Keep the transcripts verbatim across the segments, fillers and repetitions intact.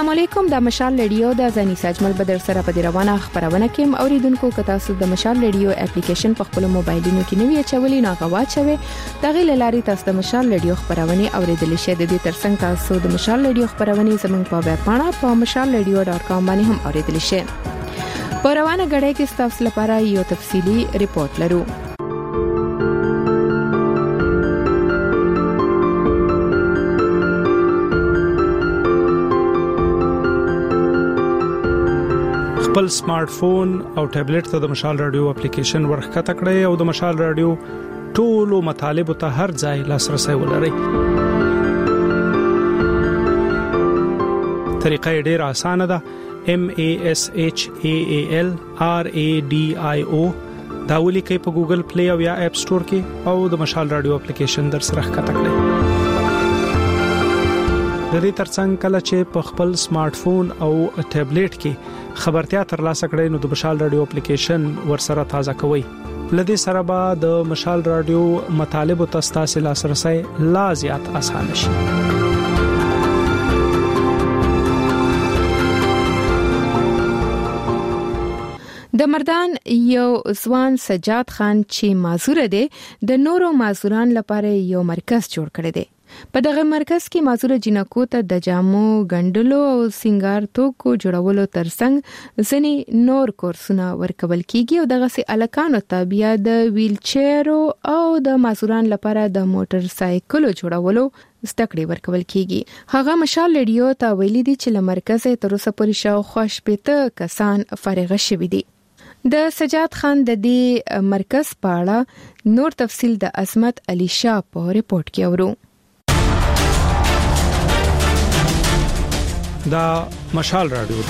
السلام علیکم. د مشال رادیو د ځنی ساجمل بدر سره په روانه خبرونه کې اوریدونکو کتا سو د مشال رادیو اپلیکیشن په خپل موبایلونو کې نوی چولې ناغوا چوي دغه لاري تاسو د مشال رادیو خبرونه اوریدل شئ. د دې ترڅنګ تاسو د مشال رادیو خبرونه زموږ په ویب پاڼه په مشال رادیو ډاټ کام باندې هم اوریدل شئ. په روانه غړې کې تاسو لپاره یو تفصیلی ریپورت لرو. خپل سمارټ فون او ټابلیټ ته د مشال رادیو اپلیکیشن ورخته کړئ او د مشال رادیو ټولو مطالب ته هر ځای لاسرسي ولرئ. طریقه ډیره اسانه ده. M A S H A A L R A D I O دا ولیکئ په ګوګل پلی او یا اپ سٹور کې او د مشال رادیو اپلیکیشن در سره ښکته کړئ. د دې ترڅنګ کله چې په خپل سمارټ فون او ټابلیټ کې خبرتیا ترلاسه کړئ نو د مشال رادیو اپلیکیشن ورسره تازه کوئ. لدې سره به د مشال رادیو مطالب او تاسو لاسرسي لا زیات اسانه شي. د مردان یو ځوان سجاد خان چې معذور دی د نورو معذوران لپاره یو مرکز جوړ کړی دی. په دغه مرکز کې معذور جنکو ته د جامو ګندلو او سنگار توکو جوړولو ترڅنګ ځنی نور کورسونه ورکول کیږي او دغه سي الکانو ته بیا د ویل چیرو او د معذوران لپاره د موټر سایکلو جوړولو زدهکړې ورکول کیږي. هغه مشال رادیو ته ویلي دي چې له مرکز تر اوسه پورې شاوخوا شپږ کسان فارغ شوي دي. د سجاد خان د دې مرکز په اړه نور تفصیل د عظمت علي شاه په ریپورت کې اورو. دا مشال رادیو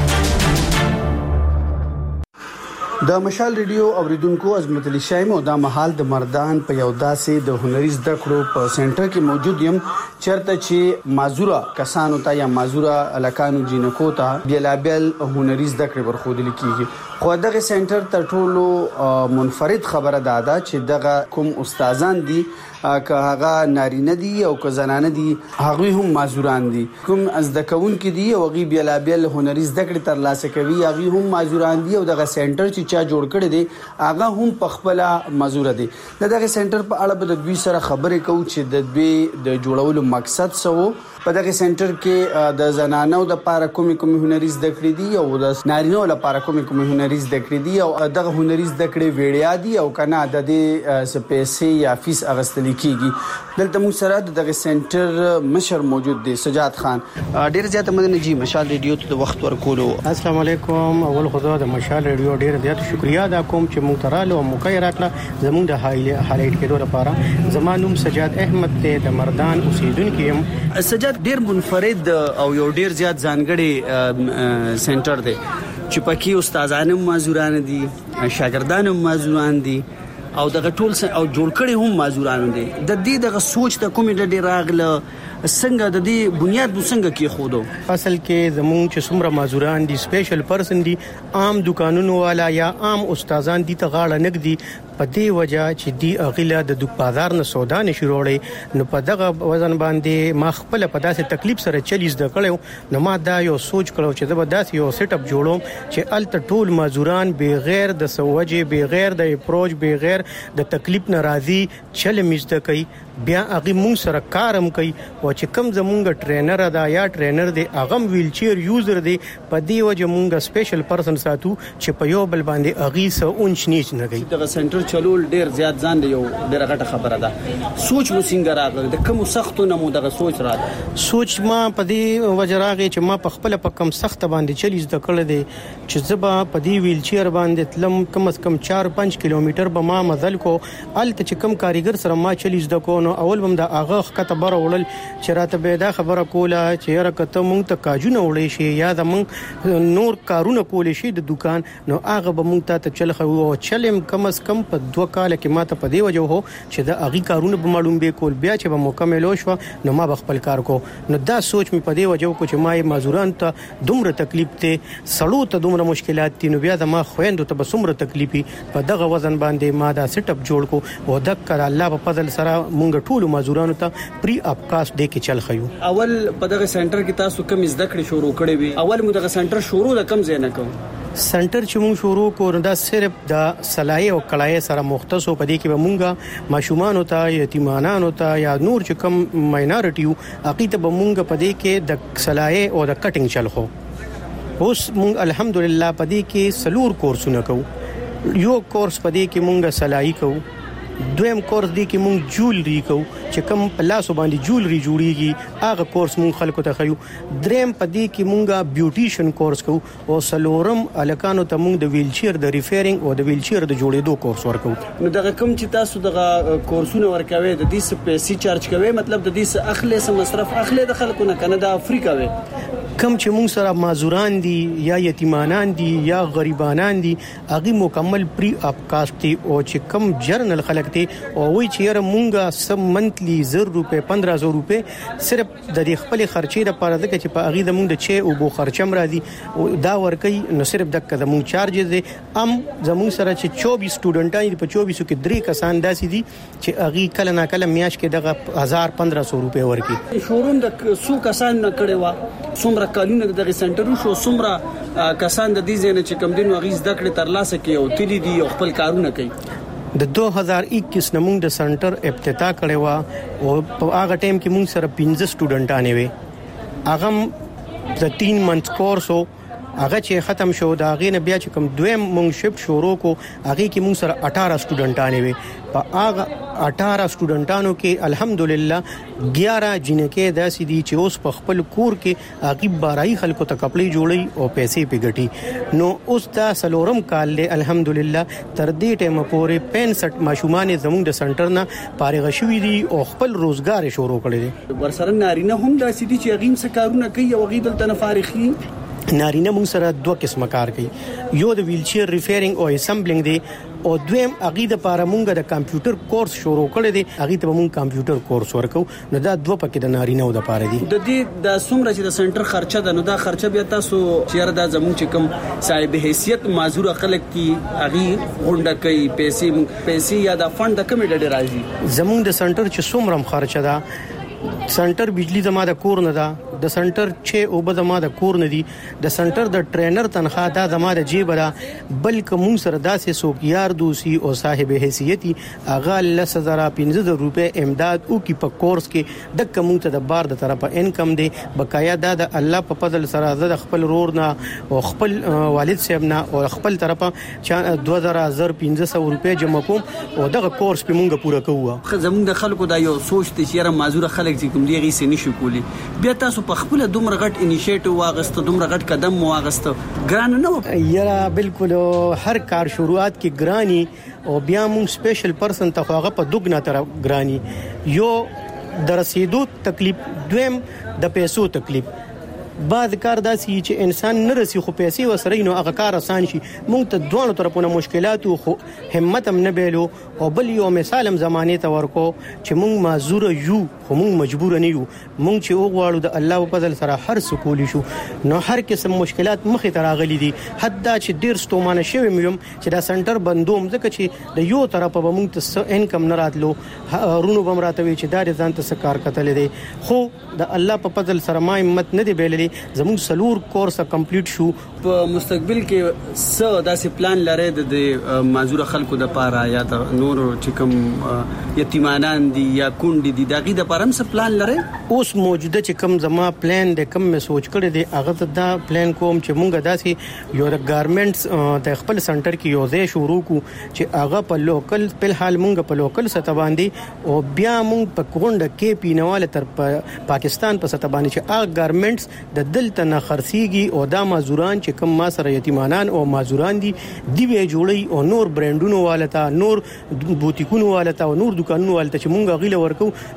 د مشال رادیو اوریدونکو عظمت علي شاه مو د محل د مردان په یو داسې د هنري زده کړو په سنټر کې موجود یم چرته چې معذوره کسانو ته یا معذوره الکانو جنکو ته بیلابل هنري زده کړې ورخودل کیږي. خو دغه سنټر تر ټولو منفرد خبره ده دا چې دغه کوم استادان دي که هغه نارینه دي او که زنانه دي هغه هم معذوران دي. کوم زده کوونکي دي او غي بیلابل هنري زده کړې تر لاسه کوي هغه هم معذوران دي او دغه سنټر چې چا جوړ کړی دی هغه هم په خپل معذور دي. دغه سنټر په اړه به د دوی سره خبرې کوو چې د دوی د جوړولو مقصد څه وو. په دغه سنټر کې د زنانو د لپاره کومې کومې هنري زده کړې دي او د نارینه لپاره کومې کومې هنري زده کړې دي او دغه هنري زده کړې ویډیا دي او کنه د دې سپېسې یا فیس اغستل کیږي. دلته موږ سره دغه سنټر مشر موجود دی سجاد خان. ډیر زیات مننه جی مشال رادیو ته وخت ورکولو. السلام علیکم. اول خدا د مشال رادیو ډیر زیات شکریا ادا کوم چې موږ ترالو او موقع راکړه زموږ د هایلایټ کېدو لپاره. زمانوم سجاد احمد ته د مردان اوسیدونکو يم. سجاد ډیر منفرد او یو ډیر زیات ځانګړي سنټر دی چې پکې استادان معذوران دي شاګردان معذوران دي او دغه ټول او جوړ کړي هم معذوران دي. د دې دغه سوچ ته کومې د ډیر راغله څنګه د دې بنیاد څنګه کې خودو اصل کې زموږ چې څومره معذوران دي سپیشل پرسن دي عام دکانونو والا یا عام استادان دي ته غاړه نګدي په دې وجہ چې دی اغیلا د دوک بازار نه سودا نشي وروړي نو په دغه وزن باندې ما خپل په داسې تکلیف سره چلیز د کړو نو ما دا یو سوچ کړو چې د داسې یو سیټ اپ جوړوم چې الته ټول معذوران بغیر د سوجې بغیر د اپروچ بغیر د تکلیف ناراضي چل مزد کوي بیا هغه مونږ سره کارم کوي او چې کم زمونږ ټرینر ادا یا ټرینر دی هغه ویل چیر یوزر دی په دې وجه مونږ سپیشل پرسن ساتو چې په یو بل باندې اغي سه اونچ نیچ نه کوي. دغه سنټر چلول ډیر زیات ځان دی یو ډیر غټه خبره ده. سوچ مو څنګه راغله د کوم سختو نه مو دغه سوچ راغله؟ سوچ ما په دې وجه راغی چې ما په خپل په کم سخت باندې چلیز د کړل دی چې زبا په دې ویل چیر باندې تلم کم از کم چار پنځه کیلومتر به ما مزل کو الته چې کم کاریګر سره ما چلیز د کو نو اول بم د اغه خطه بر وړل چې راته به دا خبره کوله چې را کته مونږ ته کاجونه وړې شي یا د مونږ نور کارونه کولې شي د دکان نو هغه به مونږ ته چل خو او چلم کم از کم په دوه کال کې ماته په دی وجه هو چې د اغي کارونه به معلوم به کول بیا چې به مکمل شو نو ما خپل کار کو نو دا سوچ می په دی وجه کو چې ما مازوران ته دومره تکلیف ته سړو ته دومره مشکلات دي نو بیا د ما خويندو ته به څومره تکلیفي په دغه وزن باندې ما دا سیټ اپ جوړ کو او د کړه الله په فضل سره مونږ ټول مازورانو ته پری اپکاس دې کې چل خيو. اول په دغه سنټر کې تاسو کوم زده کړې شروع کړې وي؟ اول مو دغه سنټر شروع د کم ځای نه کوم سنټر چې موږ شروع کړو دا صرف د صلاحي او کړای سره مختص په دې کې به مونږه ماشومان ته یتیمانان ته یا نور چې کم ماینورټیو عقیده به مونږ په دې کې د صلاحي او د کټینګ چل خو اوس مونږ الحمدلله په دې کې سلور کورسونه کوو. یو کورس په دې کې مونږه صلاحي کوو، دویم کورس دی کې مونږ جولري کوو چې کوم پلاسو باندې جولري جوړیږي هغه کورس مونږ خلکو ته خيو. دریم په دې کې مونږه بیوټیشن کورس کوو او سلورم الکانو ته مونږ د ویل چیر د ریفیرینګ او د ویل چیر د جوړېدو کورس ورکو. نو دغه کوم چې تاسو دغه کورسونه ورکوي د دې څه پیسې چارج کوي، مطلب د دې څه اخلي څه مصرف اخلي د خلکو نه کنه د افریقا وي کم چې مونږ سره مازوران دي یا یتیمانان دي یا غریبانان دي هغه مکمل پری اپکاست دي او چې کم جرنل خلک دي او وی چې مونږه سم منتلی زر روپے پندرہ سو روپے صرف د دې خپل خرچې لپاره د چې په هغه د مونږ د چې او بو خرچم راځي او دا ورکې نو صرف د کده مونږ چارجز دي ام زموږ سره چې چوبیس سټوډنټان په چوبیس کې درې کسان داسي دي چې هغه کله نا کله میاش کې دغه هزار پندرہ سو روپے ورکې. شورون د سو کسان نه کړي وا څومره کالونه دغه سنټر شو څومره کسان د دې ځای نه چې کم دین وغیز د کړي تر لاسه کې او تللی دي او خپل کارونه کوي. د دو هزار اکیس نمونږ د سنټر افتتاح کړی و او په هغه ټیم کې مونږ سره پنځه سټوډنټان وي. هغه د تین منث کورس او هغه چې ختم شو دا غینه بیا چې کوم دویم مونږ شفت شروع کو هغه کې مونږ سره اٹھارہ سټوډنټان وي. په هغه اٹھارہ سټوډنټانو کې الحمدلله گیارہ جنکې داسې دي چې اوس په خپل کور کې هغه بارای خلکو ته کپړې جوړي او پیسې پیګټي. نو اوس دا سلورم کال له الحمدلله تر دې ټیمه پورې پنځه ماشومان زموږ د سنټر نه فارغ شوي دي او خپل روزګار شروع کړی دي. ورسره نارینه هم داسې دي چې هغه څه کارونه کوي او هغه دلته نه فارغي. نارینه موږ سره دوه قسمه کار کوي، یو د ویل چیر ریفیرینګ او اسمبلینګ دی او دویم هغه د لپاره موږ د کمپیوټر کورس شروع کړی دی هغه ته موږ کمپیوټر کورس ورکو. نو دا دوه پکې د نارینه او د لپاره دي. د دې د څومره چې د سنټر خرچه ده نو دا خرچه بیا تاسو چې دا زموږ چې کوم صاحب حیثیت معذور خلک کی هغه غونډه کوي پیسې پیسې یا د فند د کمی ډېر راځي. زموږ د سنټر چې څومره خرچه ده سنټر بجلی زما د کور نه ده، د سنټر چې او به زما د کور نه دي، د سنټر د ټرینر تنخواه دا زما د جیب را بلکې موږ سره داسې څوک یار دوسی او صاحب حیثیتي هغه لس هزار پنځه زره روپے امداد او کی په کورس کې د کوم ته د بار د طرفه انکم دی بقایا دا د الله په فضل سره د خپل رور نه او خپل والد صاحب نه او خپل طرفه دوه هزار پنځه سوه روپے جمع کوم او دغه کورس په مونږه پوره کوو. زموږ د خلکو دا یو سوچ ته چې معذور خلک چې کوم دی غي سې نشو کولی بیا تاسو په خپل دومره غټ انیشیټیو واغسته دومره غټ قدم واغسته ګران نه و یاره بالکل هر کار شروعات کې ګرانی او بیا مون سپیشل پرسن ته هغه په دغنا تر ګرانی یو د رسیدو تکلیف دویم د پیسو تکلیف. بعد کار داسي چې انسان نه رسی خو پیسې وسره نو هغه کار آسان شي. مونږ ته دوه طرفونه مشکلات او همت هم نه بیلو او بل یو مثالم زمانه ته ورکو چې مونږ معذور یو خو مونږ مجبور نه یو. مونږ چې وغواړو د الله په فضل سره هر سکول شو نو هر قسم مشکلات مخې ته راغلي دي. حتی چې ډیر ستومانه شوی مې چې دا سنټر بندوم ځکه چې د یو طرف به مونږ ته انکم نه راتلو رونو بم راتوي چې دا ځان ته سکار کتل دي خو د الله په فضل سره ما همت نه دی بیللی زموږ سلور کورس کمپلیټ شو. په مستقبل کې څه داسې پلان لري د معذور خلکو د پاره یا د نور چې کوم یتیمانان دي یا کونډې دي دغه د پاره څه پلان لري؟ اوس موجوده چې کوم زما پلان د کوم مې سوچ کړی دی هغه دا پلان کوم چې مونږه داسې یو د ګارمنټس د خپل سنټر کې یو ځای شروع کو چې هغه په لوکل په حال مونږ په لوکل سطح باندې او بیا مونږ په کونډه کې پینواله تر پاکستان په سطح باندې چې هغه ګارمنټس د دلته نه خرڅيږي او دا مازوران چې کوم ما سره یتیمانان او مازوران دي دی به جوړي او نور برانډونو والته نور بوتیکونو والته او نور دکانونو والته چې مونږ غیله ورکو نو یو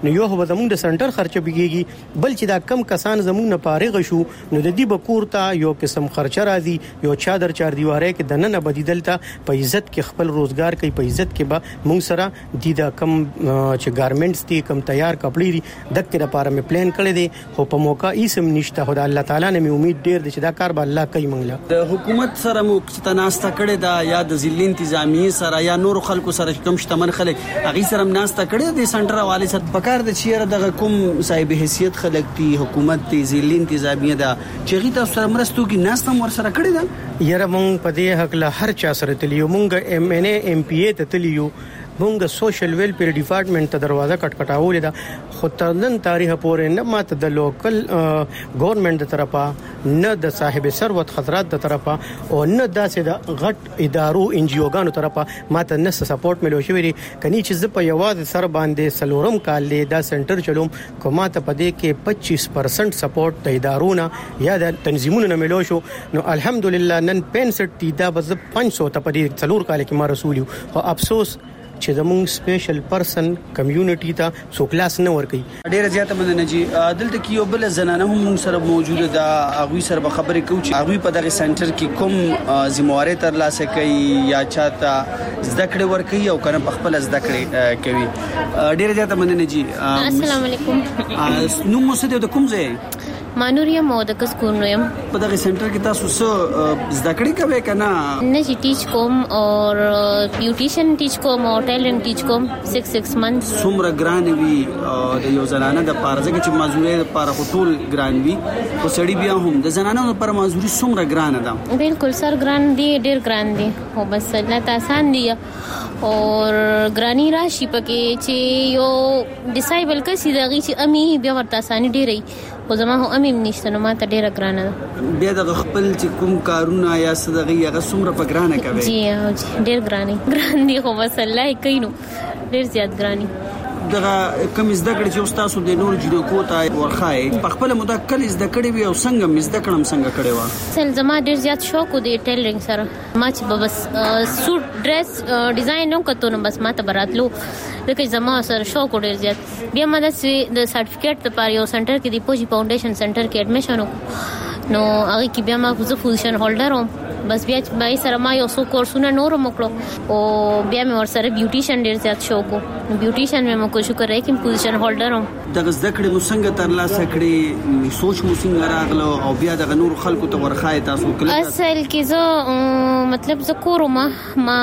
زموږ د سنټر خرچه بيږي بل چې دا کم کسان زموږ نه فارغ شو نو د دې بکورتا یو قسم خرچه راځي یو چادر چار دیواره کې د نن بدیدلته په عزت کې خپل روزګار کوي په عزت کې به موږ سره د دا کم چې ګارمنټس دي کم تیار کپړې دي دغه لپاره مې پلان کړی دی خو په موقع ایسم نشته خدای الله تعالی نه مې امید ډیر دي چې دا کار به الله کوي موږ د حکومت سره مو ستناسته کړی دا یا د ضلع انتظامی سره یا نور خلکو سره کوم شتمن خلک اغي سره ناسته کړی د سنټر حواله سره پکار د چیرې د کوم صاحب حیثیت خلک دي حکومت د ضلع انتظامی دا چې غي تاسو سره مرستو کې ناسته مور سره کړی دا یره مونږ په دې حق له هر چا سره تلیو مونږ ایم ان ای ایم پی ای ته تلیو مونږ سوشل ویلفیر ډپارټمنټ ته دروازه کټکټاولې ده خو تنن تاریخ پورې نه ماته د لوکل ګورنمنت د طرفه نه د صاحب ثروت خطرات د طرفه او نه داسې د غټ ادارو ان جی او ګانو طرفه ماته نه سپورټ ملو شوی دی کني چې ز په یوازې سر باندې سلورم کال له دا سنټر چلوم کومه ته پدې کې پچیس پرسنټ سپورټ د ادارونو یا د تنظیمونو نه ملو شو نو الحمدلله نن پنځه تی دا بز پنځه سو ته پدې څلور کال کې ما رسول او افسوس چې زموږ سپیشل پرسن کمیونټي ته سو کلاس نه ورکي ډیر زیاته مننه جی دلته کې یو بل زنانه هم سره موجوده ده هغه سره خبرې کوي چې هغه په دغه سنټر کې کوم ذمہواری تر لاسه کوي یا چاته زده کړې ورکي او کنه په خپل زده کړې کوي ډیر زیاته مننه جی السلام علیکم نو مو څه د کوم ځای مانوریا مو د کس کو نویم په دغه سنټر کې تاسو څه زده کړې کوي کنه نه چې ټیچ کوم او بیوټیشن ټیچ کوم او ټیلرینګ ټیچ کوم سکس سکس منث څومره ګران وی د یو زنانه د پارځه کې چې مازوري لپاره ټول ګران وی او سړی بیا هم د زنانه لپاره مازوري څومره ګران ده بالکل سر ګران دی ډیر ګران دی او بس الله آسان دی اور ګرانی راشي پکې چې یو ډیسایبل کسي دغه چې امي بیا ورته آسان ډیرې خو زما هم امیم نشته نو ماته ډیره ګرانه ده بیا د خپل چې کوم کارونه یا صدقې هغه څومره په ګرانه کوي جی ډیر ګرانه ګران دي خو بس الله کوي نو ډیر زیات ګراني دغه کوم زده کړې چې تاسو د نور جنکو ته ورخای په خپل موده کله زده کړې وي او څنګه مزده کړم څنګه کړې و سل زما ډیر زیات شوق دی ټیلرینګ سره ما چې بس سوټ ډریس ډیزاین نو کتو نو بس ما ته براتلو دغه زما سره شوق ډیر زیات بیا ما د سرټیفیکیټ لپاره یو سنټر کې دی پوجي فاونډیشن سنټر کې اډمیشن نو هغه کې بیا ما پوزه پوزیشن هولډر وم بس بیا به سره ما یو څو کورسونه نور موکړو او بیا مې ور سره بیوټیشن ډیر زیات شوق وو بیوټیشن مې مو کوشش کړې چې پوزیشن هولډر وم دغه زده کړې مو څنګه تر لاسه کړې سوچ مو څنګه راغلو او بیا دغه نور خلکو ته ورخای تاسو کله اصل کې زه مطلب زه کورم ما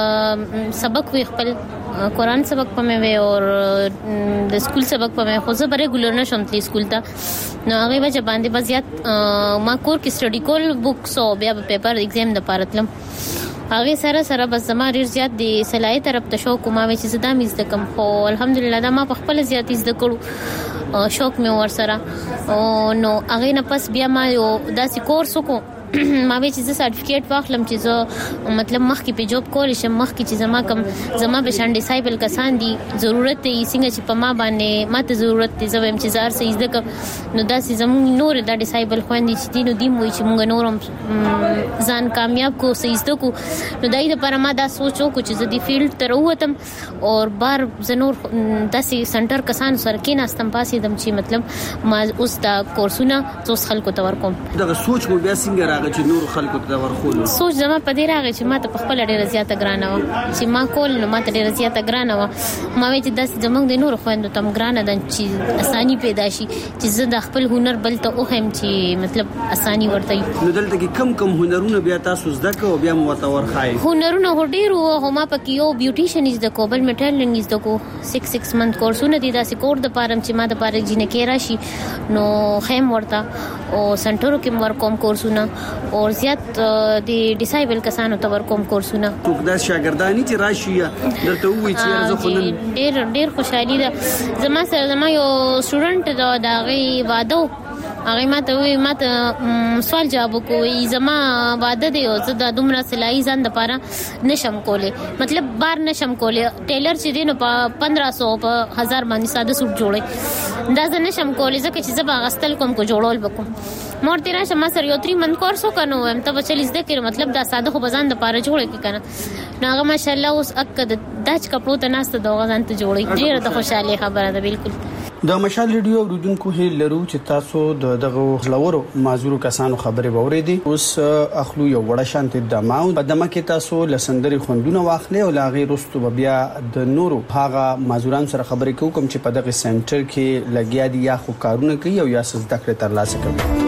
سبق وی خپل قرآن سبق پمه وی اور د سکول سبق پمه خو زه ریګولر نشم تلی سکول ته نو هغه وجه باندې بس زیات ما کور کې سټډي کول بوکس او بیا پیپر ایگزام د پارتلم هغه سره سره بس زما ډیر زیات د صلاحیت طرف ته شوق ما وی چې زدا مې زده کوم خو الحمدلله دا ما په خپل زیات زده کړو شوق مې ور سره او نو هغه نه پس بیا ما یو داسې کورس وکړو ما به چې سرټیفیکیټ واخلم چې زه مطلب مخکې په جوب کول شم مخکې چې زما کم زما به شان ډیسایبل کسان دي ضرورت یې څنګه چې په ما باندې ماته ضرورت دي زویم چې زار سې زده کوم نو داسې زموږ نور د ډیسایبل خويندې چې دي نو دیم وي چې موږ نورم ځان کامیاب کو سې زده کو نو دای د پر ما دا سوچو کو چې زه د فیلډ تر ووتم او بار زنور داسې سنټر کسان سره کې ناستم پاسې دم چې مطلب ما اوس دا کورسونه اوس خلکو ته ورکوم دا سوچ مو بیا څنګه چې نور خلکو ته ورخول سوچ زما په دې راغی چې ما ته په خپل ډیره زیاته ګرانه و چې ما کول نو ما ته ډیره زیاته ګرانه و ما وی چې داس زمونږ د نور خويندو تم ګرانه ده چې اساني پیدا شي چې زه د خپل هنر بل ته اوهم چې مطلب اساني ورته نو دلته کې کم کم هنرونه بیا تاسو زده کو بیا مو ته ورخای هنرونه هډیرو هما پکې یو بیوټیشن زده کو بل میټرلینګ زده کو سکس سکس منث کورسونه دي داسې کور د پارم چې ما د پاره جنې کې راشي نو خیم ورته او سنټرو کې مور کوم کورسونه او زیات د ډیسایبل کسانو ته ور کوم کورسونه ټوک د شاګردانی چې راشي درته وی چې زه خلن ډیر ډیر خوشحالي ده زما سره زما یو سټوډنټ دا دغه واده هغه ماته وی ماته سوال جواب کوي زما واده دی او زه د دومره سلای ځان د پاره نشم کوله مطلب بار نشم کوله ټیلر چې دینو په پندرہ سو په هزار باندې ساده سوټ جوړي دا زه نشم کوله ځکه چې زه غستل کوم کو جوړول وکم مور تیرا شمه سر یو تری من کورس وکنو هم ته بچل زده کړ مطلب دا ساده خو بزان د پاره جوړه کی کنه ناغه ماشاءالله اوس اکد داج کپړو ته ناست د غزان ته جوړي ډیره د خوشاله خبره ده بالکل د مشال ریډیو اوریدونکو هیله لرو چې تاسو د دغه لورو معذور کسانو خبرې ووریدي. اوس اخلو یو وړه شانت د ماو په دمه کې تاسو لسندري خوندونه واخلې او لاغي رستو بیا د نورو هغه معذوران سره خبرې کوم چې په دغه سنټر کې لګیا دي یا خو کارونه کوي او یا زده کړې ترلاسه کوي.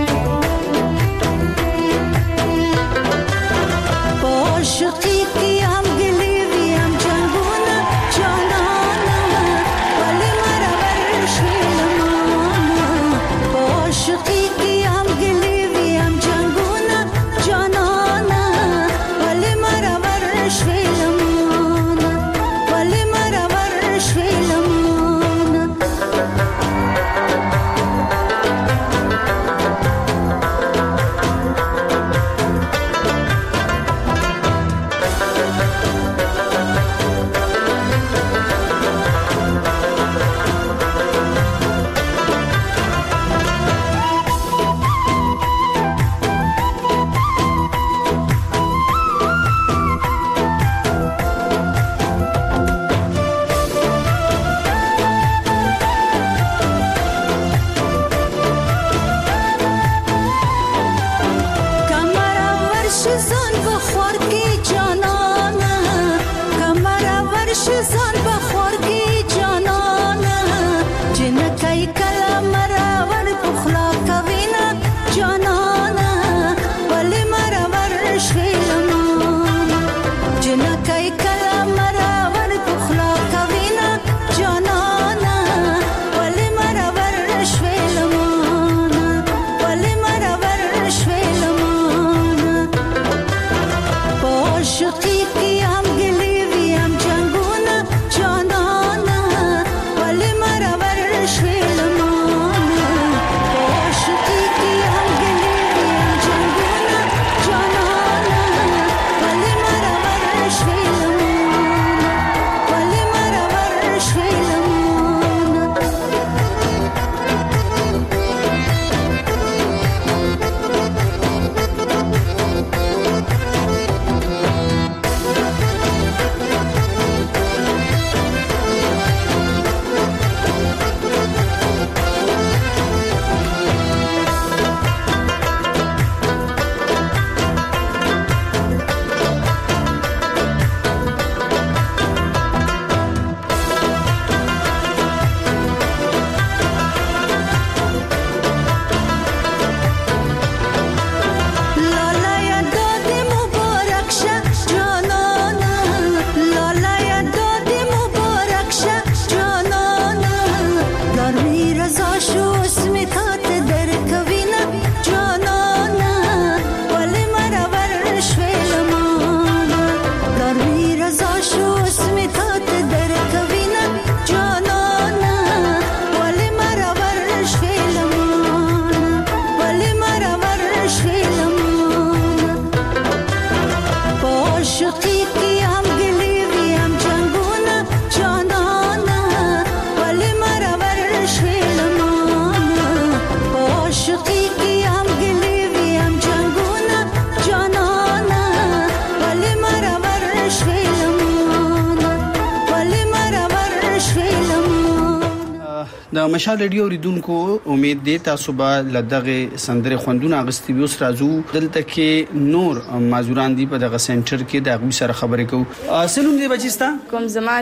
د مشال ریډیو اوریدونکو امید دي تاسو به لدغه سندره خوندونه اغستی ویوس رازو دلته کې نور معذوران دي په دغه سنټر کې د غوي سره خبرې کوو. سلام دی بچستا کوم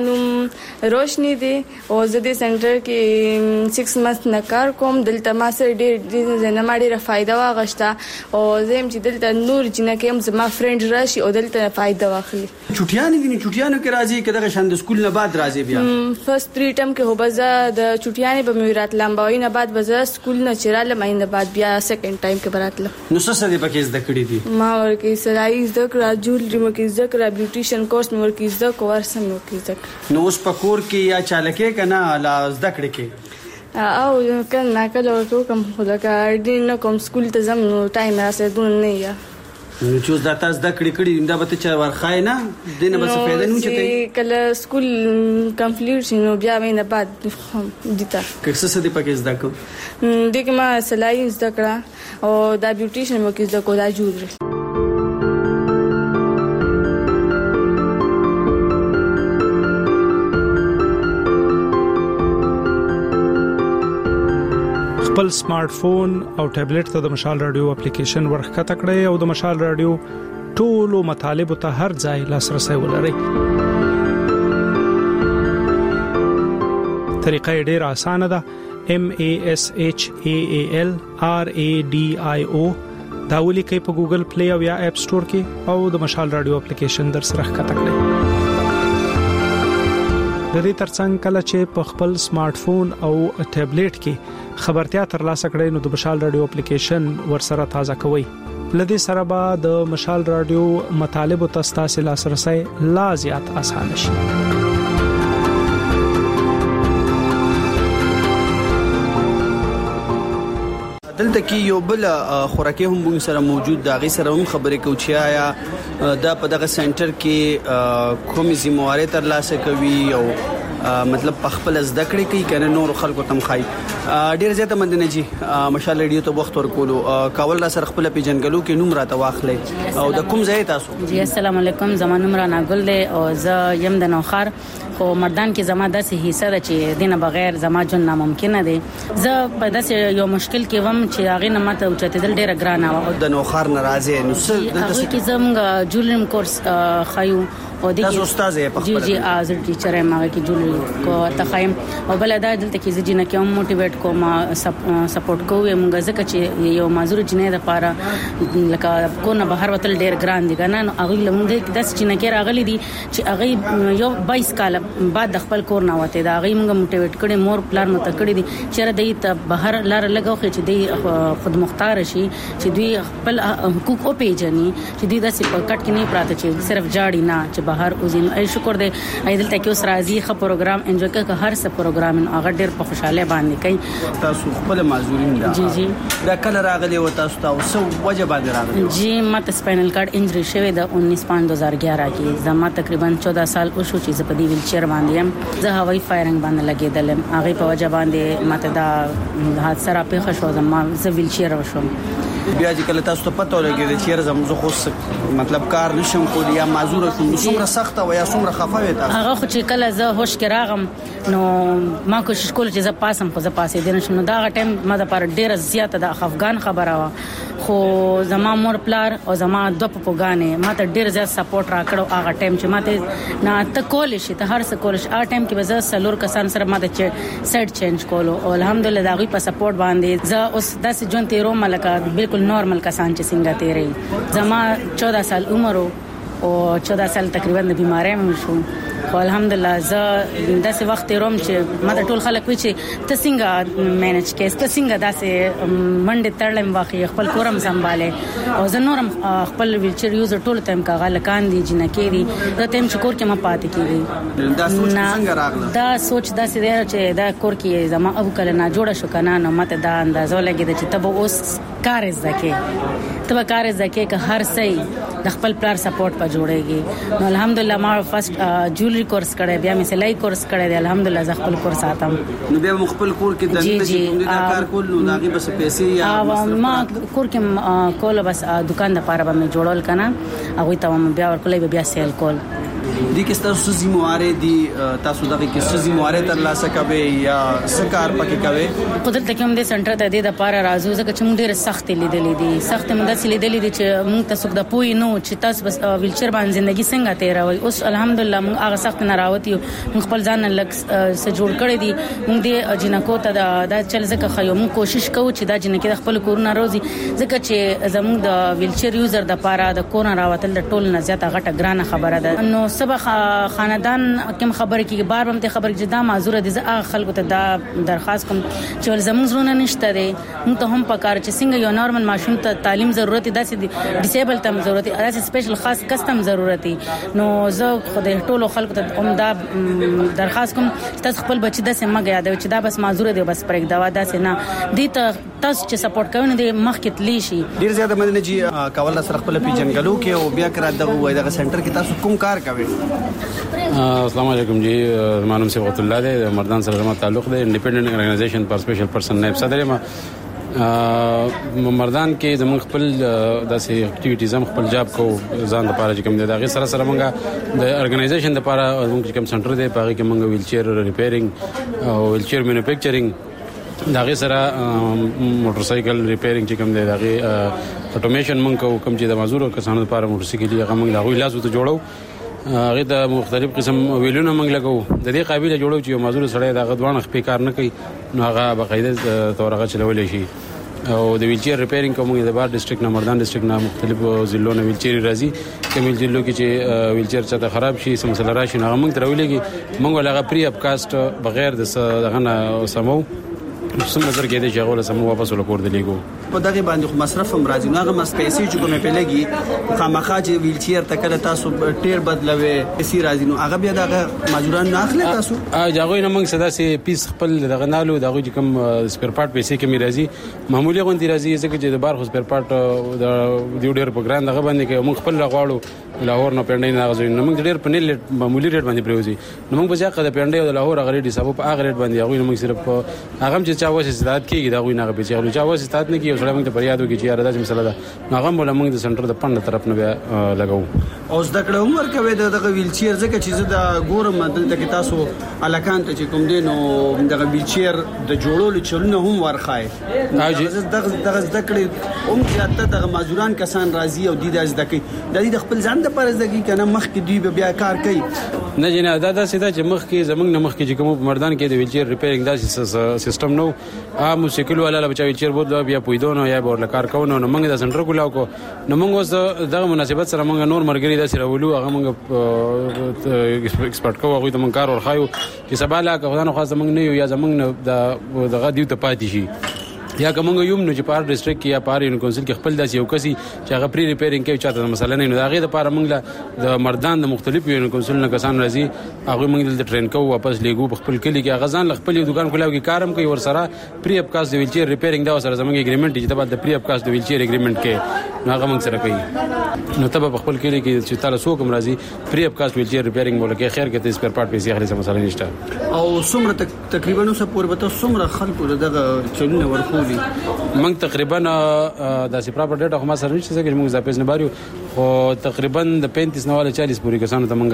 زمانوم روشنی دي او زه د سنټر کې سکس منث نه کار کوم. دلته ما سره ډېر ډېر نه ماډي را فائدہ واغشتا او زم چې دلته نور جنہ کې هم زما فرند راشي او دلته فائدہ واخلي. چټیان دي چټیانو کې راځي کله شاند سکول نه بعد راځي بیا فرست پری ټرم کې هوبزا د چټیان به میرات لمباوی نه بعد وزه سکول نه چراله مینه بعد بیا سیکنډ ټایم کې براتله. نو څه څه دې پکې زده کړې دي؟ ما ورکې سلای زده کړه جولري مو کې زده کړه بیوټیشن کورس مو ورکې زده کړ ورسم مو کې زده کړ. نو اوس په کور کې یا چالکې کنه لا زده کړې کې او کنه کله ورته کوم خدا کا دین نه کوم سکول ته زم نو ټایم راسه دون نه یا نو چې دا تاسو د کړي کړي دا به ته چا ورخای نه دینه بس فائدہ نه چته کله سکول کمپلیټ شنو بیا مینه بعد دیتا کیسه څه دی پکې زده کو دغه ما سلای زده کړه او دا بیوټیشن مو کې زده کو دا جوړ خپل سمارټ فون او ټابلیټ ته د مشال رادیو اپلیکیشن ورخکته کړئ او د مشال رادیو ټولو مطالبه ته هر ځای لاسرسي ولرئ. طریقه ډیره اسانه ده. M A S H A A L R A D I O دا ولیکئ په ګوګل پلی او یا اپ سٹور کې او د مشال رادیو اپلیکیشن در سره ښکته کړئ. د دې ترڅنګ کله چې په خپل سمارټ فون او ټابلیټ کې خبرتیا ترلاسه کړئ نو د مشال رادیو اپلیکیشن ورسره تازه کوئ. لدې سره به د مشال رادیو مطالبه تاسو لاسرسي لا زیات آسان شي. دلته کې یو بل خوراکي هم موږ سره موجود دا غي سره هم خبرې کوي چې آیا دا په دغه سنټر کې کومې ذمہواری تر لاسه کوي او مطلب په خپل زده کړې کوي کنه نور خلکو تم خای ډیر زیاته مندنه جی مشال ریډیو ته وخت ورکولو کاول را سره خپل پیجنګلو کې نوم راته واخلې او د کوم ځای تاسو؟ جی السلام علیکم، زما نوم رانا ګل دی او زه یم د نوخار خو مردان کې زما داسې حصہ ده چې دینه بغیر زما جون ناممکن دی. زه په داسې یو مشکل کې وم چې هغه نه ماته اوچتېدل ډیره ګرانه و. د نوخار ناراضه نو څه دلته کې زموږ جولرم کورس خایو او د تاسو استاد یې په خپل جی جی از ټیچر یم هغه کې جولري کو تخایم او بل دا دلته کې زه جنہ کوم موټیویټ کوم سپورټ کوم موږ ځکه چې یو معذور جنې د پاره لکه کو نه بهر وتل ډیر ګران دي کنه هغه لمونږ داس جنہ کې راغلي دي چې هغه یو بایس کال بعد د خپل کور نه وته دا هغه موږ موټیویټ کړي مور پلان مت کړي دي چې را دی ته بهر لار لګاو چې دی خود مختار شي چې دوی خپل حقوق او پیژني چې دوی داسې په کټ کې نه پراته چې صرف جاړي نه چې بهر اوزین ای شکر دې ایدل تکي اوس راځي خ پروګرام انجوای کړه هر څه پروګرام هغه ډېر په خوشاله باندې کوي. تاسو خپل معذورین دا جی جی دا کله راغلی و تاسو تاسو وجه باندې راغلی؟ جی ماته سپاینل کارډ انجری شوی د انیس پانچ دو هزار گیارہ کې زما تقریبا چودہ سال او شو چې زه په دې ویل چیر باندې يم. زه هوایي فایرنګ باندې لګیدلم هغه په وجه باندې ماته دا حادثه را پیښ شو زما زه ویل چیر وشم. بیا چې کله تاسو ته پته ولګی چې زم زه خو مطلب کار نشم کولی یا معذور شوم څومره سخته و یا څومره خفه وې تاسو؟ هغه خو چې کله زه هوش کې راغم نو ما کوشش کول چې زه پاسم په زه پاسې دین شم نو دا ټیم ما د پر ډیره زیاته د افغان خبره وا خو زما مور پلار او زما دوه پپوګانې ما ته ډیر زیات سپورټ راکړو هغه ټیم چې ما ته نه ته کول شي ته هر څه کول شي هغه ټیم کې به زه سلور کسان سره ما د سیټ چینج کولو او الحمدلله دا غي په سپورټ باندې زه اوس داسې جون تیرو ملکه بالکل نورمال کسان چې څنګه تیرې زما چودہ سال عمر او چودہ سال تقریبا د بیماری مې شو خو الحمدلله زه داسې وخت روم چې ما د ټول خلک وی چې ته څنګه مینج کې ته څنګه داسې منډه تړلم واقعي خپل کورم سنباله او زه نورم خپل ویلچر یوزر ټول ټایم کا غلکان دي جنہ کې دي دا ټایم چې کور کې ما پاتې کیږي. دا سوچ څنګه راغله؟ دا سوچ داسې دی چې دا کور کې زما ابو کله نه جوړه شو کنه نو ماته دا اندازو لګی چې ته به اوس کار زکه ته به کار زکه که هر څه د خپل پلار سپورټ په جوړيږي. نو الحمدلله ما فرست جولري کورس کړی بیا مې سلای کورس کړی دی الحمدلله ز خپل کورس ساتم. نو بیا خپل کور کې د دې دا کار کول نو داغي بس پیسې یا ما کور کې کول بس دکان د پاره به مې جوړول کنه هغه ته بیا ورکولې بیا سیل کول دي کې تاسو ذمہواری دي تاسو دغه کې ذمہواری تر لاسه کوي یا سکار پکې کوي؟ قدرت کې هم دې سنټر ته دې د پاره راځو ځکه چې موږ ډېر سخت لیدلې دي سخت موږ داسې لیدلې دي چې موږ تاسو د پوي نو چې تاسو بس ویلچر باندې ژوندۍ څنګه تیروي اوس الحمدلله موږ هغه سخت نه راوتی موږ خپل ځان لک سره جوړ کړی دي موږ دې جنکو ته دا چل ځکه خو موږ کوشش کوو چې دا جنکې د خپل کورونه روزي ځکه چې زموږ د ویلچر یوزر د پاره د کورونه راوتل د ټول نه زیاته غټه ګرانه خبره ده. نو سبا خاندان کوم خبره کې بار بم ته خبره جدا معذور دي زه خلکو ته دا درخواست کوم چې ول زموږ زونه نشته دي موږ ته هم پکار چې څنګه یو نورمال ماشوم ته تعلیم ضرورت دي داسې ډیسیبل تم ضرورت دي داسې سپیشل خاص کسٹم ضرورت دي. نو زه خدای ټولو خلکو ته هم دا درخواست کوم چې تاسو خپل بچی داسې مګ یاد چې دا بس معذور دي بس پرېګ دوا داسې نه دي ته تاسو چې سپورټ کوئ نو د مخکې تلی شي. ډیر زیاته مدنه جی کاول سره خپل پیجنګلو کې او بیا کرا دغه وای دغه سنټر کې تاسو کوم کار کوئ؟ السلام علیکم جی مانم صبغت الله دې مردان سره زما تعلق دی انډیپندنٹ ارګنایزیشن پر سپیشل پرسن نائب صدر ما مردان کې زموږ خپل داسې اکټیویټیز هم خپل جاب کو ځان لپاره چې کوم دی دا غي سره سره موږ د ارګنایزیشن لپاره موږ کوم سنټر دی پاره کې موږ ویلچر ریپیرینګ او ویلچر مینوفیکچرینګ داغه سره موټر سایکل ریپیرینګ چې کوم دی داغه اټومیشن مونږ کو کوم چې د مزورو کسانو لپاره موټر سایکل هغه مونږ لاغوي لاسو ته جوړو هغه د مختلف قسم ویلونه مونږ لګو د دې قابلیت جوړو چې مزور سره دغه دوه خپل کار نه کوي نو هغه بقایده تورغه چلولې شي او د ویلچیر ریپیرینګ کوم د بار ډیسټریکټ نه مردان ډیسټریکټ نه مختلف ضلعو نه ویلچیر راځي کوم ضلعو کې چې ویلچیر چاته خراب شي سم مسله راشي نو موږ ترولېږي موږ ولغه پری اپ کاست بغیر د دغه نه سمو سم نظر کې دي چې هغه سمو واپس ولکور دی لګو په دغه باندې خو مصرف هم راځي نو هغه مس پیسې چې کومه په لګي خامخا چې ویلچیر تکله تاسو ټیر بدلوي پیسې راځي نو هغه بیا دغه ماجوران نه اخلي تاسو هغه نه موږ صدا سي پیس خپل دغه نالو دغه کوم سپیر پارت پیسې کې می راځي معمولی غونډي راځي ځکه چې د بار خو سپیر پارت د ډیو ډیر په ګران دغه باندې کې موږ خپل غواړو لاهور نه پندای نه غوښنه نو موږ ډیر په نیل معمولی ریټ باندې پروزي نو موږ په ځکه د پندای د لاهور غړي حساب په هغه ریټ باندې هغه موږ صرف هغه چې چا واسه زیات کیږي دا غوي نه به چې چا واسه ستات نه کیږي سره موږ ته پریاد وکړي چې راځي مسله ده هغه موږ موږ د سنټر د پند طرف نه لګاو او زده کړه عمر کوي دغه ویلچیر ځکه چې د ګورم دلته تاسو الکان ته چې کوم دین او دغه ویلچیر د جوړولو چلونه هم ورخای دغه دغه زده کړه هم چې دغه مازوران کسان راځي او د دې زده کوي د دې خپل ځان د پر زده کوي کنه مخ کې دوی بیا کار کوي نه جنا دا دا سیده چې مخ کې زمنګ نه مخ کې چې کوم مردان کې د ویلچیر ریپیرینګ دا سیستم نو عام سیکل والا بچا ویلچیر بوت بیا پویدونو یا بور لکار کوونو نو موږ د سنټر کولاو کو نو موږ اوس دغه مناسبت سره موږ نور مرګري د سره ولو هغه موږ ایکسپرت کوو هغه د موږ کار ورخایو چې سبا لا که خدانو خاص موږ نه یو یا زمنګ د دغه دیو ته پاتې شي یا کومه یو نو چې پار ډیسټریکټ کې یا پار یو کونسل کې خپل داسې یو کسي چې هغه پری ریپیرینګ کوي چاته مسله نه نو هغه د پاره موږ د مردان د مختلف یو کونسل نه کسان راځي هغه موږ د ټرین کوو واپس لګو خپل کلی کې غزان خپل دکان کولاو کې کارم کوي ور سره پری اپ کاس د ویلچیر ریپیرینګ دا سره زموږ اګریمنت چې د پری اپ کاس د ویلچیر اګریمنت کې نو هغه موږ سره کوي نو تبه خپل کلی کې چې تعالی سو کوم راځي پری اپ کاس ویلچیر ریپیرینګ ولکه خیر کې سپیر پارت پیسې اخلي مسله نشته او څومره تقریبا نو سپور به تاسو څومره خلکو دغه چلونه ورکولي موږ تقریبا د سپراپر ډیټا خو ما سره نشته چې موږ زاپیس نه بارو خو تقریبا د پینتیس نه والا چالیس پوری کسانو ته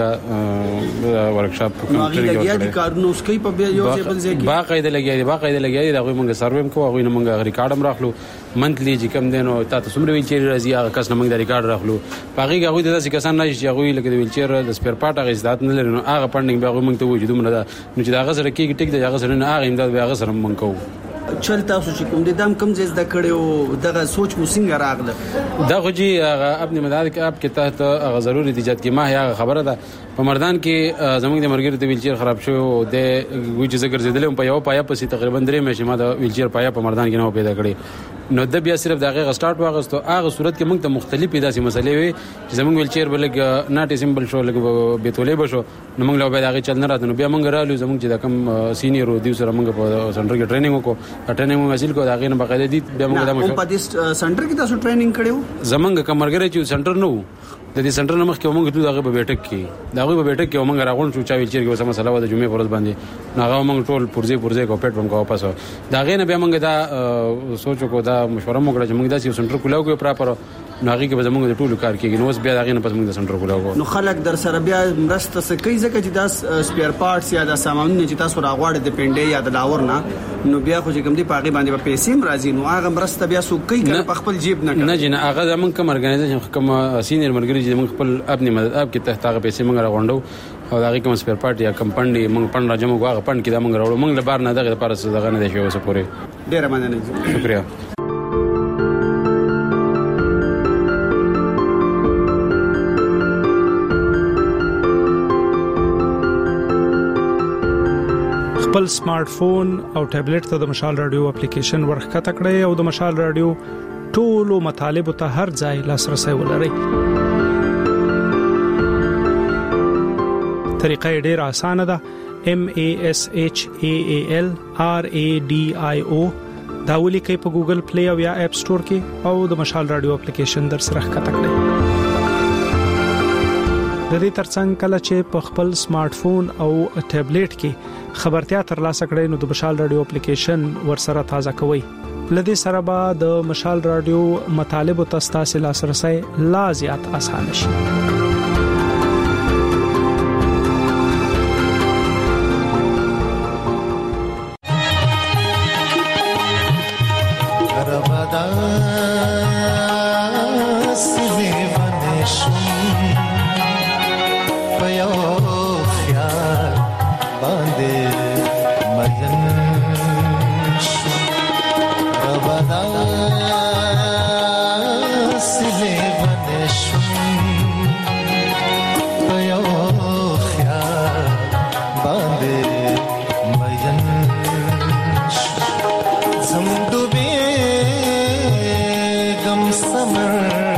موږ ورکشاپ کوم لګیا دي کارونو سکي په یو ځای بل ځای کې باقاعده لګیا دي باقاعده لګیا دي دا موږ سرویم کوو هغه موږ ریکارډ هم راخلو منتلی چې کم دینو تاسو څومره ویلچیر راځي هغه کس موږ د ریکارډ راخلو باقي هغه د داسې کسان نه چې هغه لکه د ویلچیر د سپیر پارت هغه زیات نه لري نو هغه پندینګ به موږ ته وجود نه ده نو چې دا هغه سره کېږي ټیک دی هغه سره نه هغه امداد به هغه سره موږ کوو چل تاسو چې کوم د دم کم زیات کړو دغه سوچ مو څنګه راغله دا خو جی هغه خپل مدار کې اپ کې تحت هغه ضروري دي چې ما هغه خبره ده په مردان کې زموږ د مرګري د ویلچیر خراب شو د وجه زګر زیدل په یو پایا پسې تقریبا درې مې شمه د ویلچیر پایا په مردان کې نو پیدا کړی نو د بیا صرف دغه سٹارټ واغستو هغه صورت کې موږ ته مختلفې داسې مسلې وي چې زموږ ویلچیر بلګ ناټ سیمبل شو لګ بیتولې بشو نو موږ له به دغه چل نه راته نو بیا موږ رالو زموږ چې د کم سینیئر دی سره موږ په سنټر کې ټریننګ وکړو ټریننګ موږ حاصل کو دا غینه بقاعده دي بیا موږ د مشو په دې سنټر کې تاسو ټریننګ کړو زمونږ کمرګره چې سنټر نو د دې سنټر نمخ کې موږ ټول هغه په بیٹک کې دا هغه په بیٹک کې موږ راغون شو چا ویلچیر کې وسه مسله و د جمعې پرځ باندې نو هغه موږ ټول پرځي پرځي کو پټ بم کو واپس دا غینه بیا موږ دا سوچو کو دا مشوره موږ چې موږ دا چې سنټر کولاو کو پراپر نو هغه کې به موږ د ټولو کار کېږي نو اوس بیا دا غینه پس موږ د سنټر کولاو نو خلک در سره بیا مرسته سکی ځکه چې دا سپیر پارټس یا د سامانونه چې تاسو راغواړئ د پنډې یا د لاور نه نو بیا خو چې کوم دی پاغي باندې په پیسې مرাজি نو هغه مرسته بیا سو کوي کنه په خپل جیب نه نه جن هغه زمون کوم ارګنایزیشن کوم سینیئر مرګري چې موږ خپل خپل مدد اپ کې تحت هغه پیسې موږ راغونډو او دا کوم سپیر پارټ یا کمپنی موږ پند راځم هغه پند کې دا موږ راوړو موږ لبار نه دغه لپاره څه دغه نه دی شو اوسه پورې ډیر مننه شکریا خپل سمارټ فون او ټابلیټ ته د مشال رادیو اپلیکیشن ورخکته کړئ او د مشال رادیو ټولو مطالب ته هر ځای لاسرسي ولرئ. طریقه ډېره اسانه ده. M A S H A A L R A D I O دا ولیکئ په ګوګل پلی او یا اپ سٹور کې او د مشال رادیو اپلیکیشن در سره ښکته کړئ. د دې ترڅنګ کله چې په خپل سمارټ فون او ټابلیټ کې خبرتیا ترلاسه کړئ نو د مشال رادیو اپلیکیشن ورسره تازه کوئ. لدې سره به د مشال رادیو مطالب او تاسو لاسرسي لا زیات اسانه شي. پيو خيال باندې مين شو ربدا سلي ونشو پيو خيال باندې مين شو زمدوبي غم سمر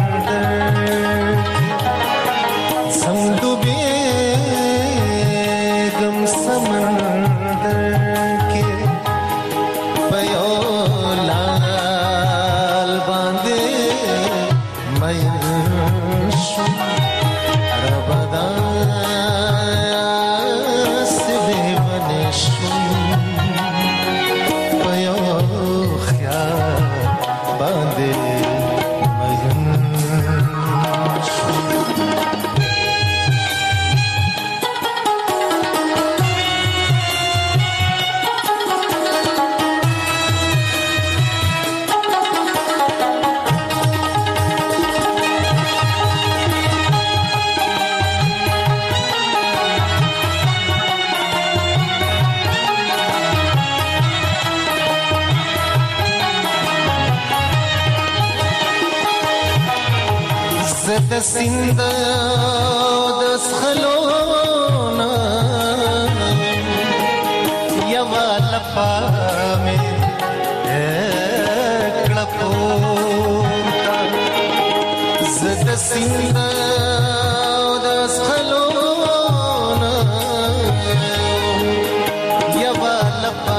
سند دس خلونا یوا لپا میں کڑپوتا زد سند دس خلونا یوا لپا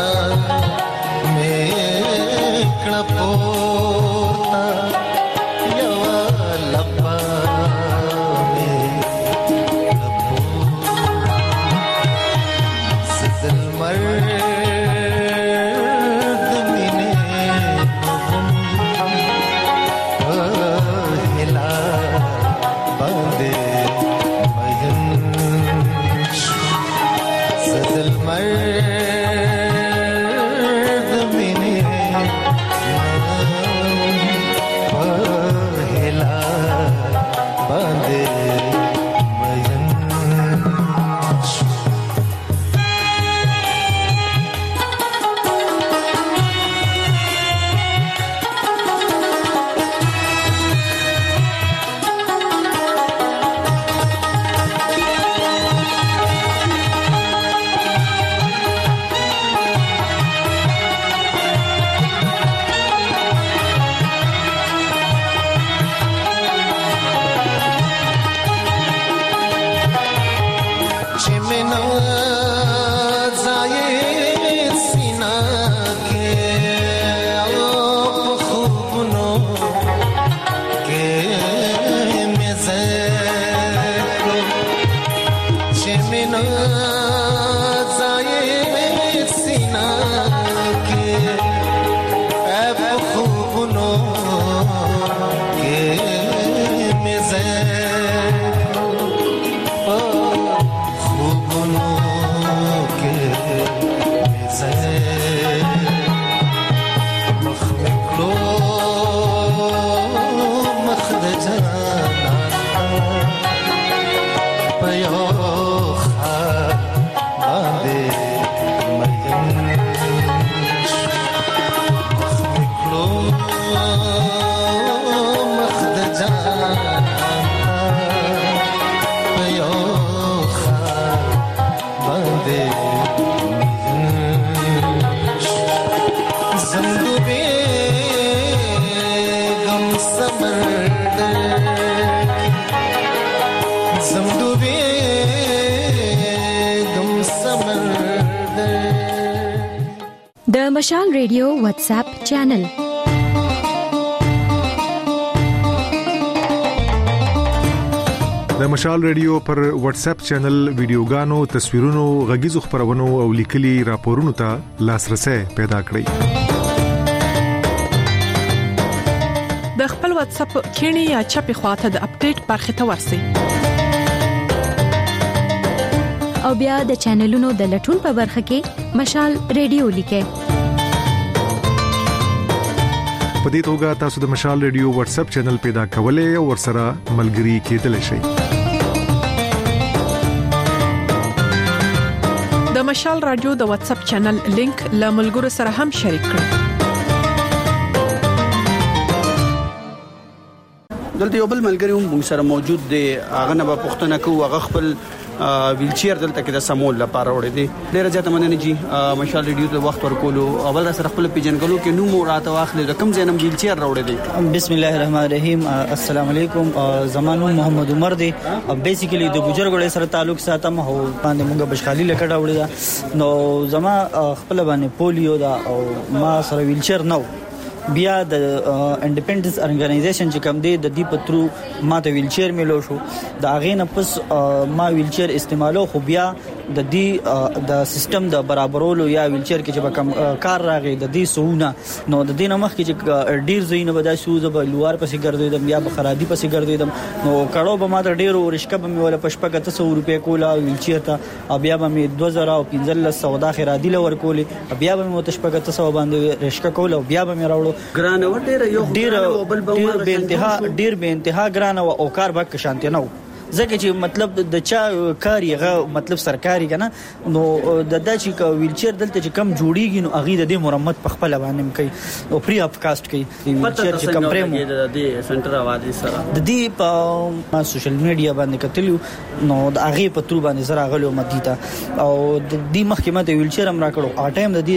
میں کڑپوتا د مشال ریډیو واتس اپ چینل د مشال ریډیو پر واتس اپ چینل ویډیوګانو، تصویرونو، غږیزو خبرونو او لیکلي راپورونو ته لاسرسي پیدا کړئ. د خپل واتس اپ کینی یا چپی خواته د اپډیټ برخه ته ورسئ. او بیا د چینلونو د لټون په برخه کې مشال ریډیو لیکئ. په دې توګه تاسو د مشال ریډیو واتس اپ چینل پیدا کولای او ورسره ملګري کېدلی شئ. د مشال رادیو د واتس اپ چینل لینک له ملګرو سره هم شریک کړئ. دلته یو بل ملګری هم موږ سره موجود دی، هغه نه په پښتنه کو هغه خپل ویل چیر دلته کې د سمول لپاره وړي دي. ډیره زیاته مننه جی مشال ریډیو ته وخت ورکولو. اول سره خپل پیجنګلو کې نو مو راته واخلې د کم ځینم ویل چیر راوړي دي. بسم الله الرحمن الرحیم. السلام علیکم. زمانو محمد عمر دی. بیسیکلی د ګجرګړې سره تعلق ساتم او باندې موږ بشخالي لکړه وړي دا نو زما خپل باندې پولیو دا او ما سره ویل چیر نو بیا د انډیپندنس ارګنایزیشن چې کوم دی د دې پترو ما ته ویل چیر ملو شو. د اغه نه پس ما ویل چیر استعمالو خو بیا د دې د سیستم د برابرولو یا ویل چیر کې چې کوم کار راغی د دې سونه نو د دې نمخ کې چې ډیر زینه بدا شو زب لوار پسې ګرځیدم یا بخرادي پسې ګرځیدم نو کړهو به ما ته ډیرو رشکه به ولا پشپګه ته سو روپے کولا ویل چیر ته بیا به مې دوه زره پنځه سودا خیرادي لور کولې بیا به مې تشپګه ته سو باندې رشکه کولا بیا به مې راوړو ګرانه و ډیر یو ډیر ډیر به انتها ډیر به انتها ګرانه او کار به شانته نه ځکه چې مطلب د چا کاری غو مطلب سرکاري کنه نو د د چې ویل چیر دلته چې کم جوړیږي نو اغه د مهمت په خپل باندې کوي او فری اف کاست کوي ویل چیر چې کم پرمو د دې سنټر اوادي سره د دې په سوشل میډیا باندې کتلو نو د اغه په تر باندې سره غلو مدیتا او د دې مخکمه د ویل چیر هم راکړو ا ټایم د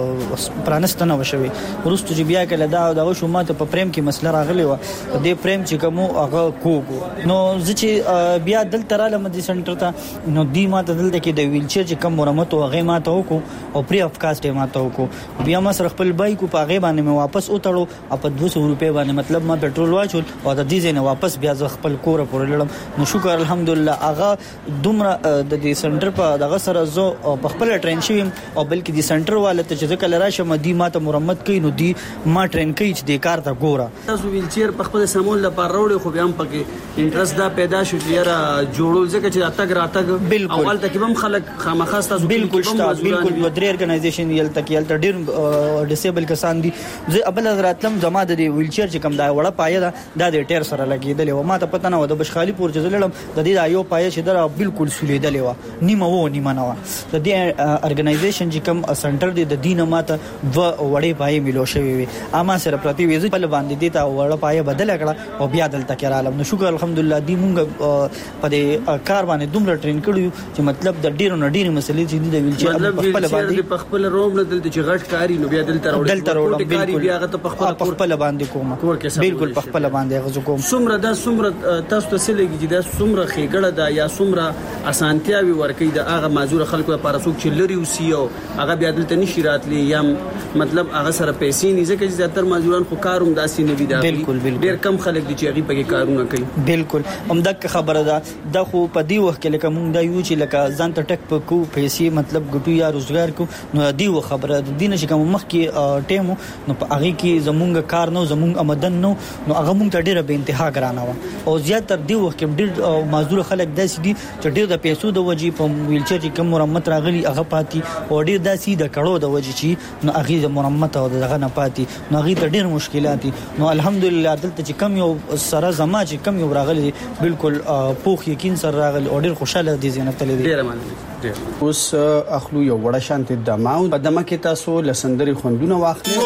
دې پرانستنه وشوي ورستو چې بیا کله دا دغه شوماته په پریم کې مسله راغلی و د دې پریم چې کوم هغه کوګو نو چې بیا دلته را لمدي سنټر ته نو دی ما ته دلته کې د ویل چیر چې کم مرمت او هغه ما ته وکړو او پری اف کاست ما ته وکړو بیا ما سره خپل بایک په هغه باندې مې واپس اوتړو په دوه سوه روپے باندې مطلب ما پېټرول واچول او د دې ځنه واپس بیا ز خپل کور پورې لړم نو شکر الحمدلله هغه دومره د دې سنټر په دغه سره زو په خپل ټرین شوم او بلکې د سنټر والے ته چې کله راشم دی ما ته مرمت کوي نو دی ما ټرین کوي چې د کار ته ګوره تاسو ویل چیر په خپل سمول لپاره وروړي خو بیا هم پکې انټرست دا پیدا شو چې جوړول ځکه چې اتګ راتګ اول تک هم خلک خامخاس تاسو بالکل بالکل و درې ارګنایزیشن یل تک یل ډیر ډیسیبل کسان دي زه ابل راتلم زما د ویل چیر چې کوم دا وړه پایه دا د ټیر سره لګیدل و ما ته پته نه و د بشخالي پور چې لړم د دې یو پایه چې دا بالکل سولیدل و نیمه و نیمه نه و د دې ارګنایزیشن چې کوم سنټر دی د دینه ماته و وړې پایه ملو شوی وي اما سره پرتی ویزه په باندې دی تا وړه پایه بدل کړه او بیا دلته کې رالم نو شکر الحمدلله دی مونږ په دې کار باندې دومره ټرین کړو چې مطلب د ډیرو نه ډیرې مسلې چې د ویل چیر په خپل باندې په خپل روم نه دلته چې غټ کاری نو بیا دلته راوړل دلته راوړل بالکل بیا غته په خپل په خپل باندې کوم بالکل په خپل باندې غزو کوم څومره دا څومره تاسو ته سلګي چې دا څومره خېګړه دا یا څومره اسانتیاوي ورکې دا هغه معذور خلکو لپاره څوک چې لري وسیو هغه بیا دلته نشي راتلی یا مطلب هغه سره پیسې نه ځکه چې زیاتره معذوران خو کاروم داسې نه وي دا بالکل بالکل ډیر کم خلک دي چې هغه پکې کارونه کوي بالکل همدغه خبره ده دا خو په دی وخت کې لکه مونږ دا یو چې لکه ځان ته ټک پکو پیسې مطلب ګټو یا روزګار کو نو دی و خبره د دینه چې کوم مخ کې ټیمو نو په هغه کې زمونږ کار نو زمونږ آمدن نو نو هغه مونږ ته ډیره به انتها ګرانه و او زیاتره دی وخت کې ډیر معذور خلک داسې دي چې ډیر د پیسو د وجې په ویل چیر کې کم مرمت راغلي هغه پاتې او ډیر داسې د کړو د وجې چې نو هغه د مرمت او دغه نه پاتې نو هغه ته ډیر مشکلات نو الحمدلله دلته چې کم یو سره زما چې کم یو راغلي بالکل پوخ یقین سره راغلی او ډیر خوشاله دي زینت تللی ډیر مننه اوس اخلو یو وړه شانت دماو په دمه کې تاسو لسندري خوندونه واخلئ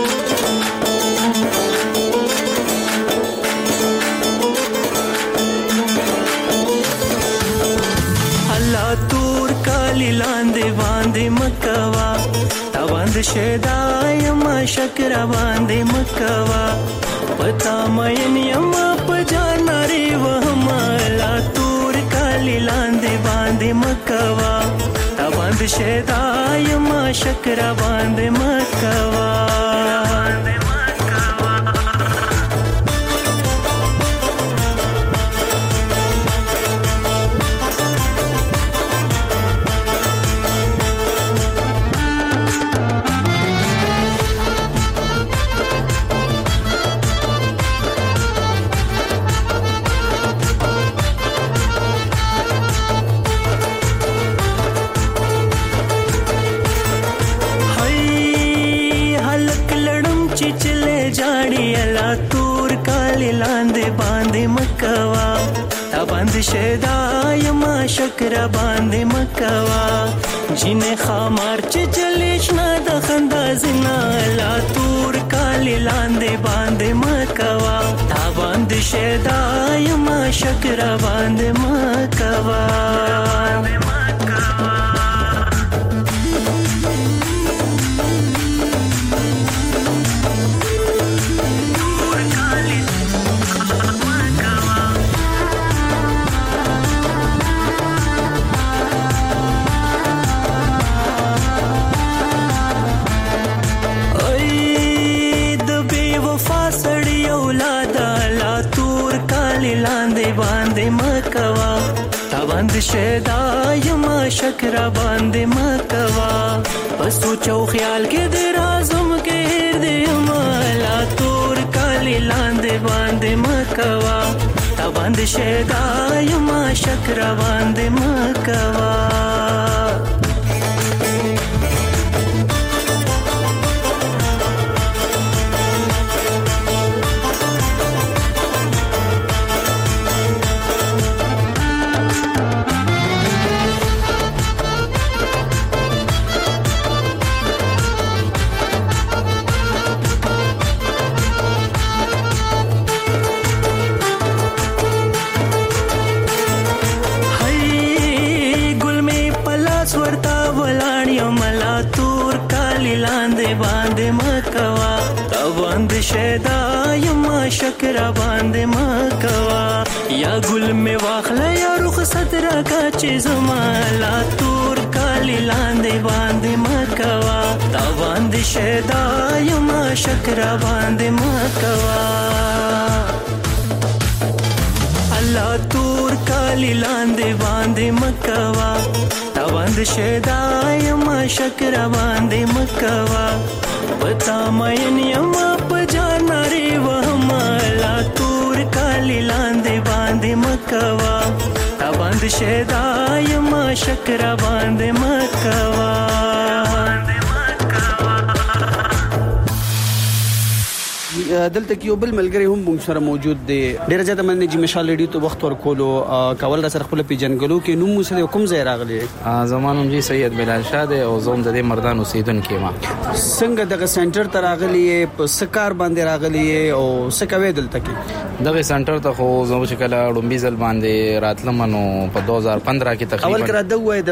الله تور کالی لاندې باندې مکوا تا باندې شیدای ما شکر باندې مکوا پتا مې یم په جاناري وهم الله تور کالی لاندې باندې مکوا تا باندې شیدای ما شکر باندې مکوا باندې شدا یما شکر باندې مکوا جنې خامار چې چلیش نه د خندا زنا لا تور کالی لاندې باندې مکوا تا باندې شدا یما شکر باندې مکوا باندې شدا یما شکر باندې مکوا پسو چو خیال کې د رازم کې هر دې مالا تور کالی لاندې باندې مکوا تا باندې شدا یما شکر باندې مکوا شدا یما شکر باندې مکوا یا ګل می واخله یا رخصت راکا چې زما لا تور کالی لاندې باندې مکوا تا باندې شدا یما شکر باندې مکوا الله تور کالی لاندې باندې مکوا تا باندې شدا یما شکر باندې مکوا پتا مې یما پجانری وهما لا تور کالی لاندې باندې مکوا تا باندې شدا یما شکر باندې مکوا دلته کې یو بل ملګری هم موږ سره موجود دی ډیر زیاته مننه چې مشال ریډیو ته وخت ورکولو کول را سره خپل پیجنګلو کې نوم مسله کوم ځای راغلی زمانوم جی سید بلال شاه دی او زوم د مردان اوسیدونکو ما څنګه دغه سنټر ته راغلی په سکار باندې راغلی او سکوي دلته کې دغه سنټر ته خو زموږ چې کله ډومبي ځل باندې راتلمنو په دوه هزار پندرہ کې تقریبا اول کړه د وای د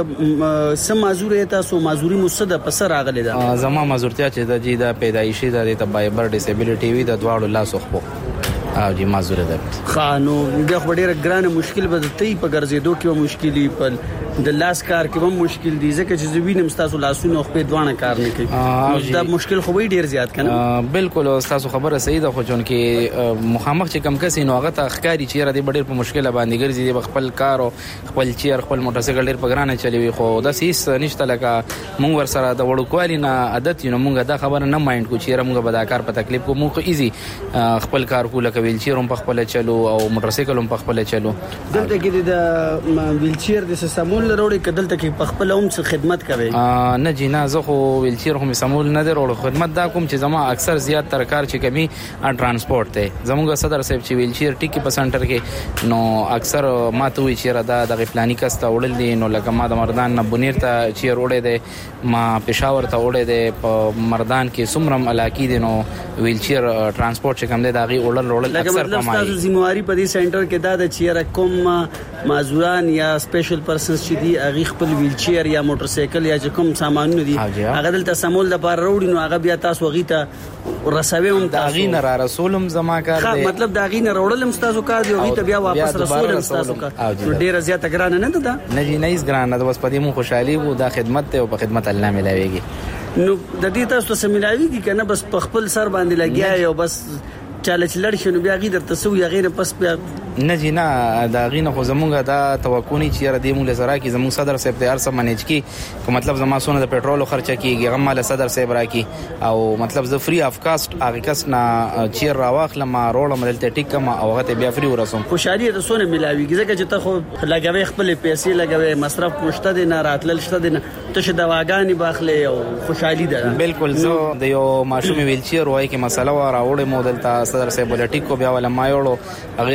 سم مازوري تاسو مازوري مصد په سر راغلی دا زما مازورتیا چې د جی د پیدایشي د بایبر ډیسابیلیټي وی د دواړو لاسو خو او جی مازوره ده خانو د خبرې ګرانه مشکل به ته په ګرځېدو کې مشکلې په د لاس کار کې هم مشکل دي ځکه چې زوینم تاسو لاسونه خو په دوانه کار نه کوي دا مشکل خو وی ډیر زیات کنه بالکل تاسو خبره صحیح ده خو چون کې مخامخ چې کم کسي نو هغه ته ښکاری چې را دي ډیر په مشکله باندې ګرځي د خپل کار او خپل چیر خپل موټر سایکل ډیر په ګرانه چلیوي خو دا سیس نشته لکه مونږ ور سره د وړو کوالي نه عادت یو مونږ دا خبره نه مایند کو چې مونږ به دا کار په تکلیف کو مونږ ایزي خپل کار کو لکه ویل چیر هم په خپل چلو او موټر سایکل هم په خپل چلو دلته کې د ویل چیر د سیستمول وروړي کدلته کې په خپل هم خدمت کوي نه جی نه زه خو ویل چیر هم سمول نه وروړو خدمت دا کوم چې زما اکثر زیات تر کار چې کمی ترانسپورت ته زموږ صدر صاحب چې ویل چیر ټیکی په سنټر کې نو اکثر ماته وی چیر دا د پلاني کسته وړل دي نو لکه ما د مردان نه بنیر ته چیر وړې ده ما پېښور ته وړې ده په مردان کې سمرم علاقې دي نو ویل چیر ترانسپورت چې کوم ده دا غي وړل وړل اکثر تاسو ذمہواری په دې سنټر کې دا د چیر کوم معذوران یا سپیشل پرسنز چې دي هغه خپل ویل چیر یا موټر سایکل یا کوم سامانونه دي هغه دلته سمول لپاره وروړي نو هغه بیا تاسو غیته رسوي هم تاسو غینه را رسولم زما کار دی مطلب دا غینه وروړل هم تاسو کار دی غیته بیا واپس رسولم تاسو کار ډیر زیاته ګرانه نه ده نه جی نه هیڅ ګرانه ده بس په دې مو خوشحالي وو دا خدمت ته او په خدمت الله ملاويږي نو د دې تاسو ته ملاويږي کنه بس په خپل سر باندې لګیا یو بس چاله چې لړ شنو بیا غیدر تسو یا غیر پس بیا نه جی نه دا غینه خو زمونږه دا توقع نه چې را دې مونږ سره کې زمونږ صدر صاحب ته ارسه منیج کی کو مطلب زما سونه د پېټرول خرچه کیږي غم مال صدر صاحب راکی او مطلب ز فری اف کاست هغه کس نه چیر راواخله ما روړم دلته ټیک ما او هغه بیا فری ورسوم خوشالي د سونه ملاويږي ځکه چې ته خو لګوي خپل پیسې لګوي مصرف مشته دي نه راتلل شته دي ته ش دواګانی باخله او خوشالي ده بالکل زه د یو ماشوم ویل چیر وای کی مسله و راوړې مودل ته صدر صاحب ولټیک کو بیا ولا ما یوړو هغه ډېر خوشاله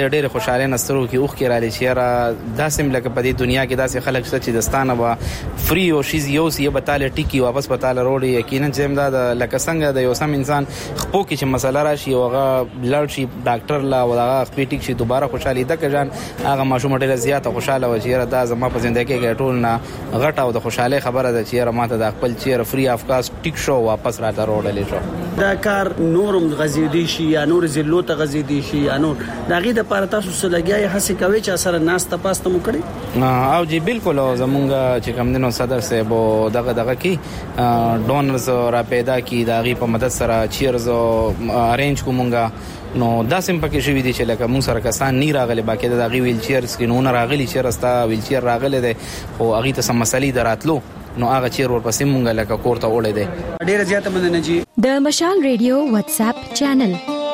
خوشاله نسترو کې اوخ کې را لچیرا داسم لکه په دې دنیا کې داسې خلک چې دستانه وا فری او شیز یو سی بتاله ټیکی واپس بتاله روړي یقینا چې امداد لکه څنګه د یو سم انسان خپو کې چې مسله راشي او هغه بلډ شي ډاکټر لا او هغه خپې ټیک شي دوباره خوشالي ده کجان هغه ماشوم ډېر زیاته خوشاله و چې دا زما په ژوند کې ټول نه غټه او د خوشاله خبره ده چې ماته د خپل چیر فری اف کاست ټیک شو واپس را دروړلې شو دا کار نورم غزيدي شي یا نور زلو ته غزيدي شي یا نور دا غي د پاره تاسو سلګیای هڅه کوي چې اثر ناس ته پاسته مو کړی او جی بالکل زمونږ چې کوم دنو صدر صاحب دغه دغه کی ډونرز را پیدا کی دا غي په مدد سره چیرز ارینج کومونګه نو دا سم پکې شوی دي چې لکه مون سره کسان نه راغلي باقي دا غي ویل چیر سکینونه راغلي چې راستا ویل چیر راغلي دي او اغه ته سم مسلې دراتلو نو هغه چیر ورپسې مونږه لکه کوړه وړې دي ډیره زیاته مننه جی د مشال ریډیو واتس اپ چینل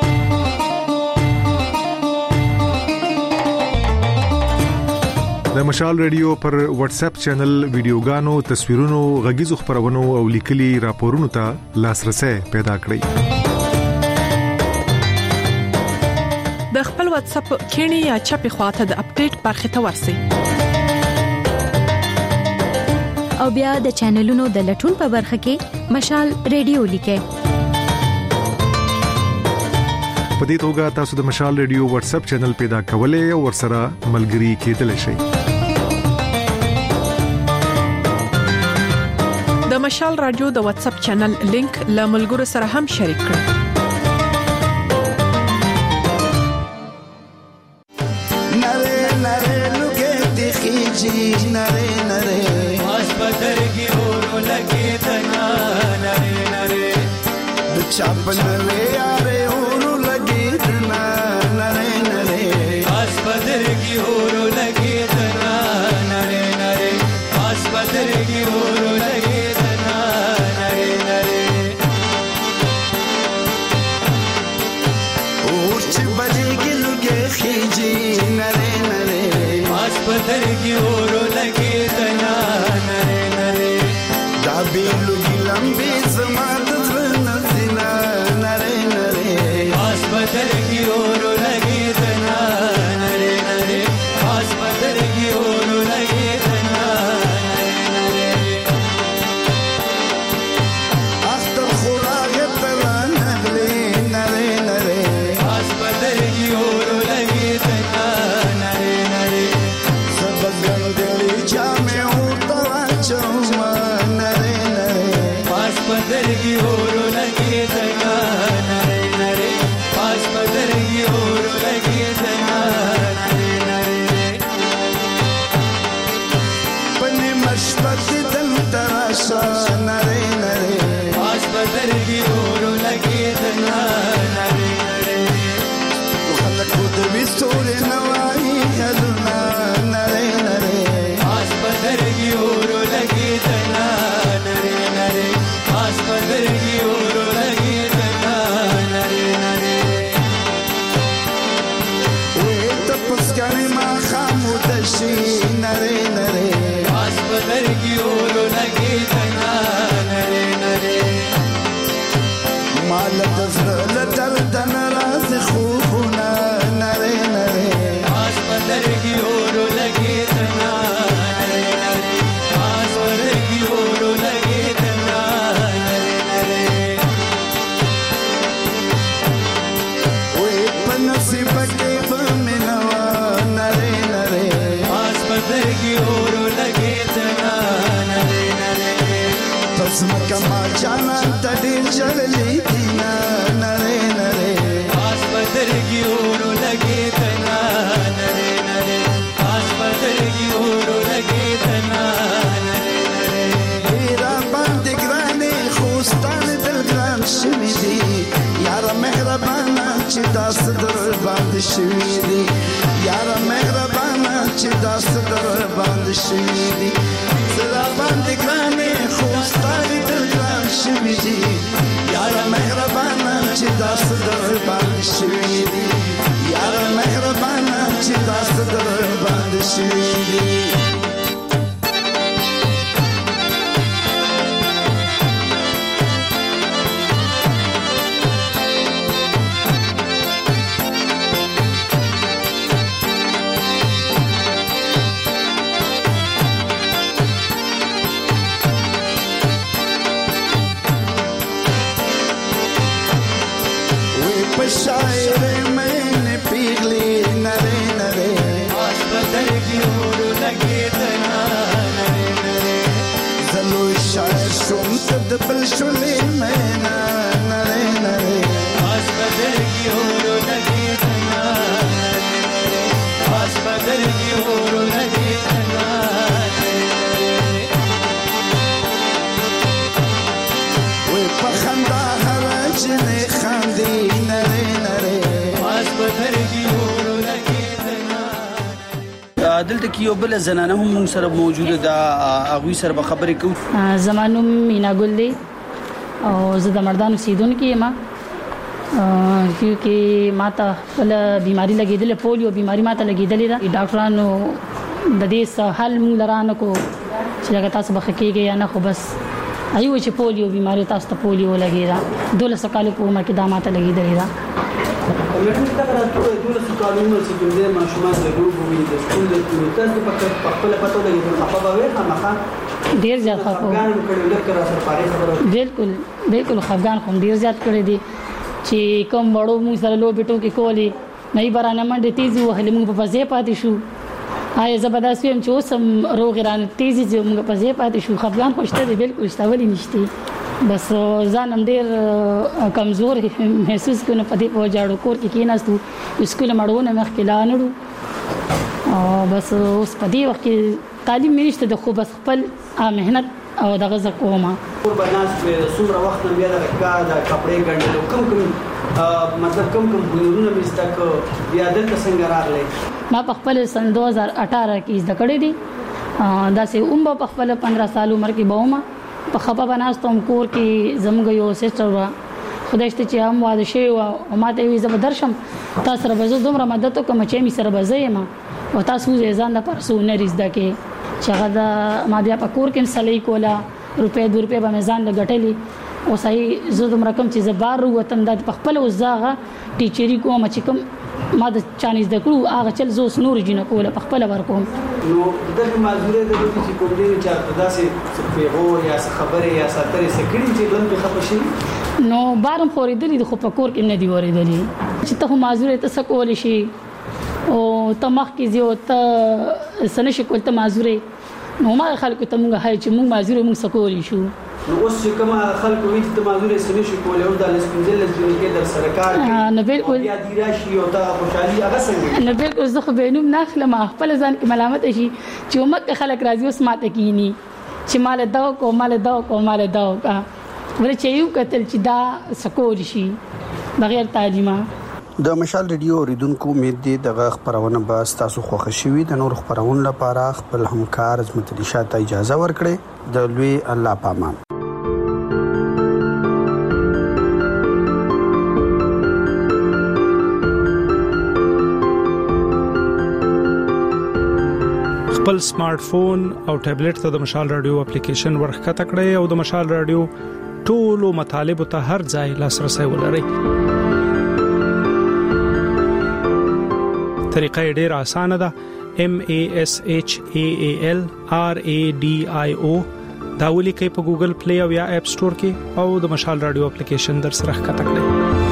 د مشال ریډیو پر واتس اپ چینل ویډیوګانو تصویرونو غږیزو خبرونو او لیکلي راپورونو ته لاسرسي پیدا کړئ د خپل واتس اپ کینی یا چپی خواته د اپډیټ برخه ته ورسئ او بیا د چینلونو د لټون په برخه کې مشال ریډیو لیکئ په دې توګه تاسو د مشال ریډیو واتس اپ چینل پیدا کولای او ورسره ملګري کېدلی شئ د مشال رادیو د واتس اپ چینل لینک له ملګرو سره هم شریک کړئ نره نره لګې دي خيجي نره نره واش بدرګي اورو لګې تنا نره نره د چاپن له یاره اورو لګې تنا نره نره واش بدرګي اورو لګې تنا نره نره واش بدرګي اورو لګې تنا نره نره اور چې بدرګي لګې خيجي نره نره واش بدرګي اورو لګې تنا نره نره دا بیلو ګلمبي زما د زنه زنا نره نره واش بدرګي اورو لګې تنا نره نره واش بدرګي اورو لګې تنا نره نره اختر خوراغ تلا نغلي نره نره واش بدرګي اورو لګې تنا نره نره سبزن دلی جامه او توا چوما نره نره واش بدرګي اورو لګې تنا نره نره واش بدرګي اورو لګې تنا نره نره پنه مشبت دل تراشا نره نره واش بدرګي اورو لګې تنا نره نره خلک د وستور نوای هلنا نره نره واش بدرګي اورو لګې تنا نره نره واش بدرګي اورو لګې تنا نره نره وې تپسګنې ما خاموشي نره نره واش بدرګي اورو لګې تنا نره نره مال تزل درد ناراض خوبنا نره نره واش بدرګي اورو لګې تنا نره نره واش بدرګي اورو لګې تنا نره نره وې پنصیب کې بمنوا نره نره واش بدرګي اورو لګې تنا نره نره پس مکما جانا تډې جړلې دینا نره نره واش بدرګي اورو لګې تنا نره نره واش بدرګي اورو لګې تنا نره نره را باندې ګرانې خوستان دل ګران شوي دي یار مهربان چې داس در باندې شوي دي یار مهربان چې داس در باندې شوي دي زړه باندې ګرانې خوستان دل ګران شوي دي یار مهربان چې داس در باندې شوي دي یار مهربان چې داس در باندې شوي دي دلته کې یو بل زنانه هم موږ سره موجوده ده هغه سره به خبرې کوو. زمانو مینا ګل دی او زه د مردان اوسیدونکو یم کیونکه ماته بل بیماری لګیدله پولیو بیماری ماته لګیدله ده. ډاکټرانو د دې سهال مونږ لرانه کو چې هغه تاسو بخکیږي یا نه خو بس ایو چې پولیو بیماری تاسو ته پولیو لګیدا دولس کال په عمر کې دا ماته لګیدله ده. کومه څه راځي دولس کالونو چې د ماشومان د روغو د سکول د تاسو په خپل پاتو لګیدل خپل به خامخا ډیر زیات خپل بالکل بالکل خفګان کوم ډیر زیات کړی دي چې کوم وړو موږ سره لو بیٹو کې کولی نه برانه منډه تیزی وهلې موږ په ځای پاتې شو. آیا زبردست ویم چې اوسم روغ ران تیزی چې موږ په ځای پاتې شو. خفګان خوشته دی بالکل شتاولې نشته بس ځانم ډیر کمزور محسوس کونه په دې په جاړو کور کې کېناستو اسکول مړونه مخ کې لانړو او بس اوس په دې وخت کې تعلیم نشته د خو بس خپل مهنت او دغه زکوما پر بناس په څومره وخت نه بیا د کار د کپڑے ګڼل کوم کوم مطلب کوم کوم بنورونه مستک بیا د څنګه راغلی. ما په خپل سن دو هزار اٹھارہ کې زده کړې دي دا سه عمر په خپل پندرہ سال عمر کې بوما په خپه بناستم کور کې زمګ یو سیسټر وا خدای شته چې هم واده شي او ماته وی زبر درشم تاسو سره به دومره مدد وکم چې می سره بزې ما او تاسو ځان د پرسو نه رزده کې چې هغه د ما بیا په کور کې سلې کولا روپې دو روپې به میزان لګټلې او صحیح زه دوم رقم چې زبار وطن د خپل وزاغه ټیچری کوم چې کوم ما د چانیز د کړو هغه چل زو سنور جن کوله په خپل ورکوم. نو دغه مازوره د دې چې کوم دي چې داسې پیغور یا خبره یا ساتره سکړي چې بل په خپشي نو بارم خورېدلې خو په کور کې نه دی ورېدلې چې ته مازوره ته سکول شي او تمخ کې زیو ته سنش کول ته مازوره نو ما خلکو ته مونږه هاي چې مونږ مازوره مونږ سکول شو. نو اوس چې کوم خلکو وي چې مازوره سنش کول او د لسپنځل کې در سرکار کې نو بالکل بیا دی راشي او ته خوشحالي هغه څنګه نو بالکل زه خو بینوم ناخله ما خپل ځان کې ملامت شي چې مکه خلک راځي اوس ماته کینی چې مال دا کو مال دا کو مال دا کا ورته چې یو قتل چې دا سکول شي بغیر تعلیمه. د مشال ریډیو اوریدونکو امید دي دغه خبرونه به تاسو خوښ شي. د نور خبرونو لپاره خپل همکار عظمت علي شاه ته اجازه ورکړئ. د لوی الله پامان. خپل سمارټ فون او ټابلیټ ته د مشال رادیو اپلیکیشن ورخکته کړئ او د مشال رادیو ټولو مطالب ته هر ځای لاسرسي ولرئ. طریقه ډیره اسانه ده. M A S H A A L R A D I O دا ولیکئ په ګوګل پلی او یا اپ سٹور کې او د مشال رادیو اپلیکیشن در سره ښکته کړئ.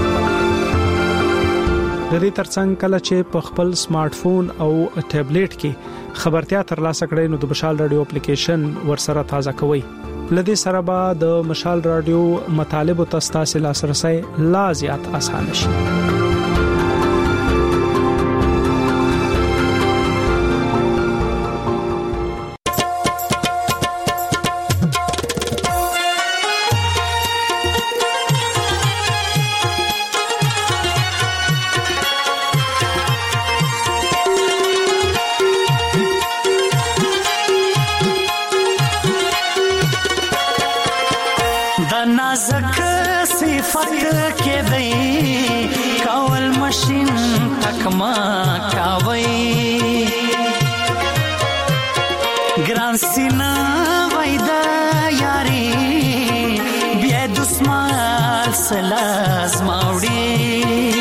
د دې ترڅنګ کله چې په خپل سمارټ فون او ټابلیټ کې خبرتیا ترلاسه کړئ نو د مشال رادیو اپلیکیشن ورسره تازه کوئ. لدې سره به د مشال رادیو مطالب او تاسو لاسرسي لا زیات اسانه شي. ګران سینا وایدا یاري بیا د اسمال سلاز ماوړي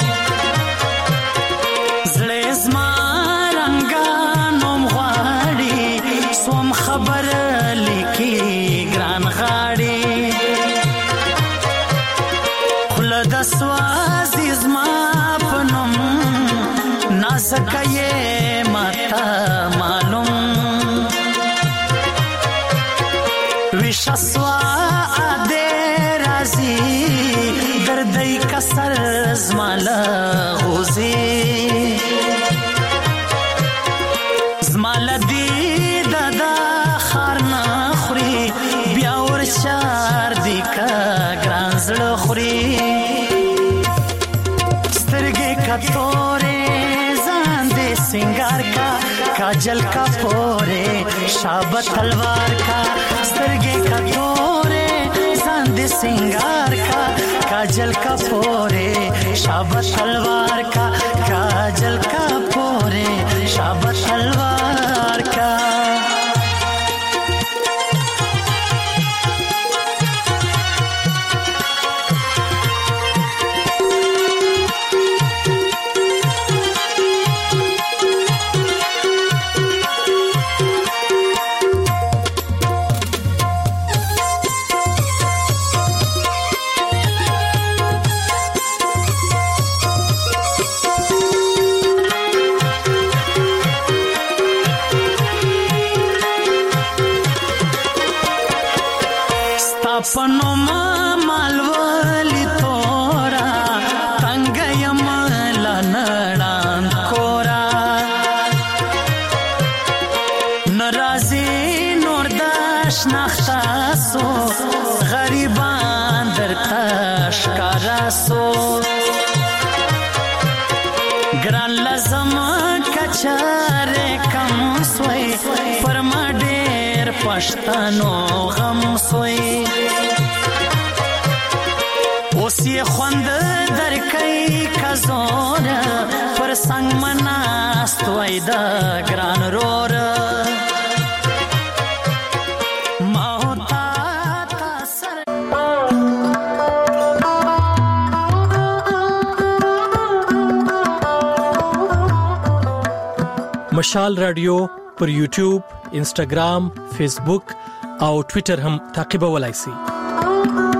زړه زما رنگانوم غواړي سوم خبر لیکي ګران غاړي خل د سواز زما پنوم نازکه ماتا معلوم وشسوا ادي رازي دردي کسر زمالا غوزي زمالا دي دادا خارنا خوري بیا ور شار دي کا ګرانزل خوري سترګې کتورې ځان دې سنگار کا काजल का पोरे शाबत तलवार का सरगे का तोरे सांद सिंगार का काजल का पोरे शाबत तलवार का काजल का पोरे शाबत तलवार का पनो मालवली तोरा तंगयम लनडान कोरा नराजी नोरदाश नखतासो गरीबान दरताश करासो ग्रान लजम कचारे कम सोई परमाडेर पश्तानो गम सोई ओसी خوند در کای کزور پر سنگ مناست وای دا ګران رور ما ہوتا تاثر مشال رادیو پر یوټیوب، انسټاګرام، فیسبوک او ټوئیټر هم تعقیبولای شئ.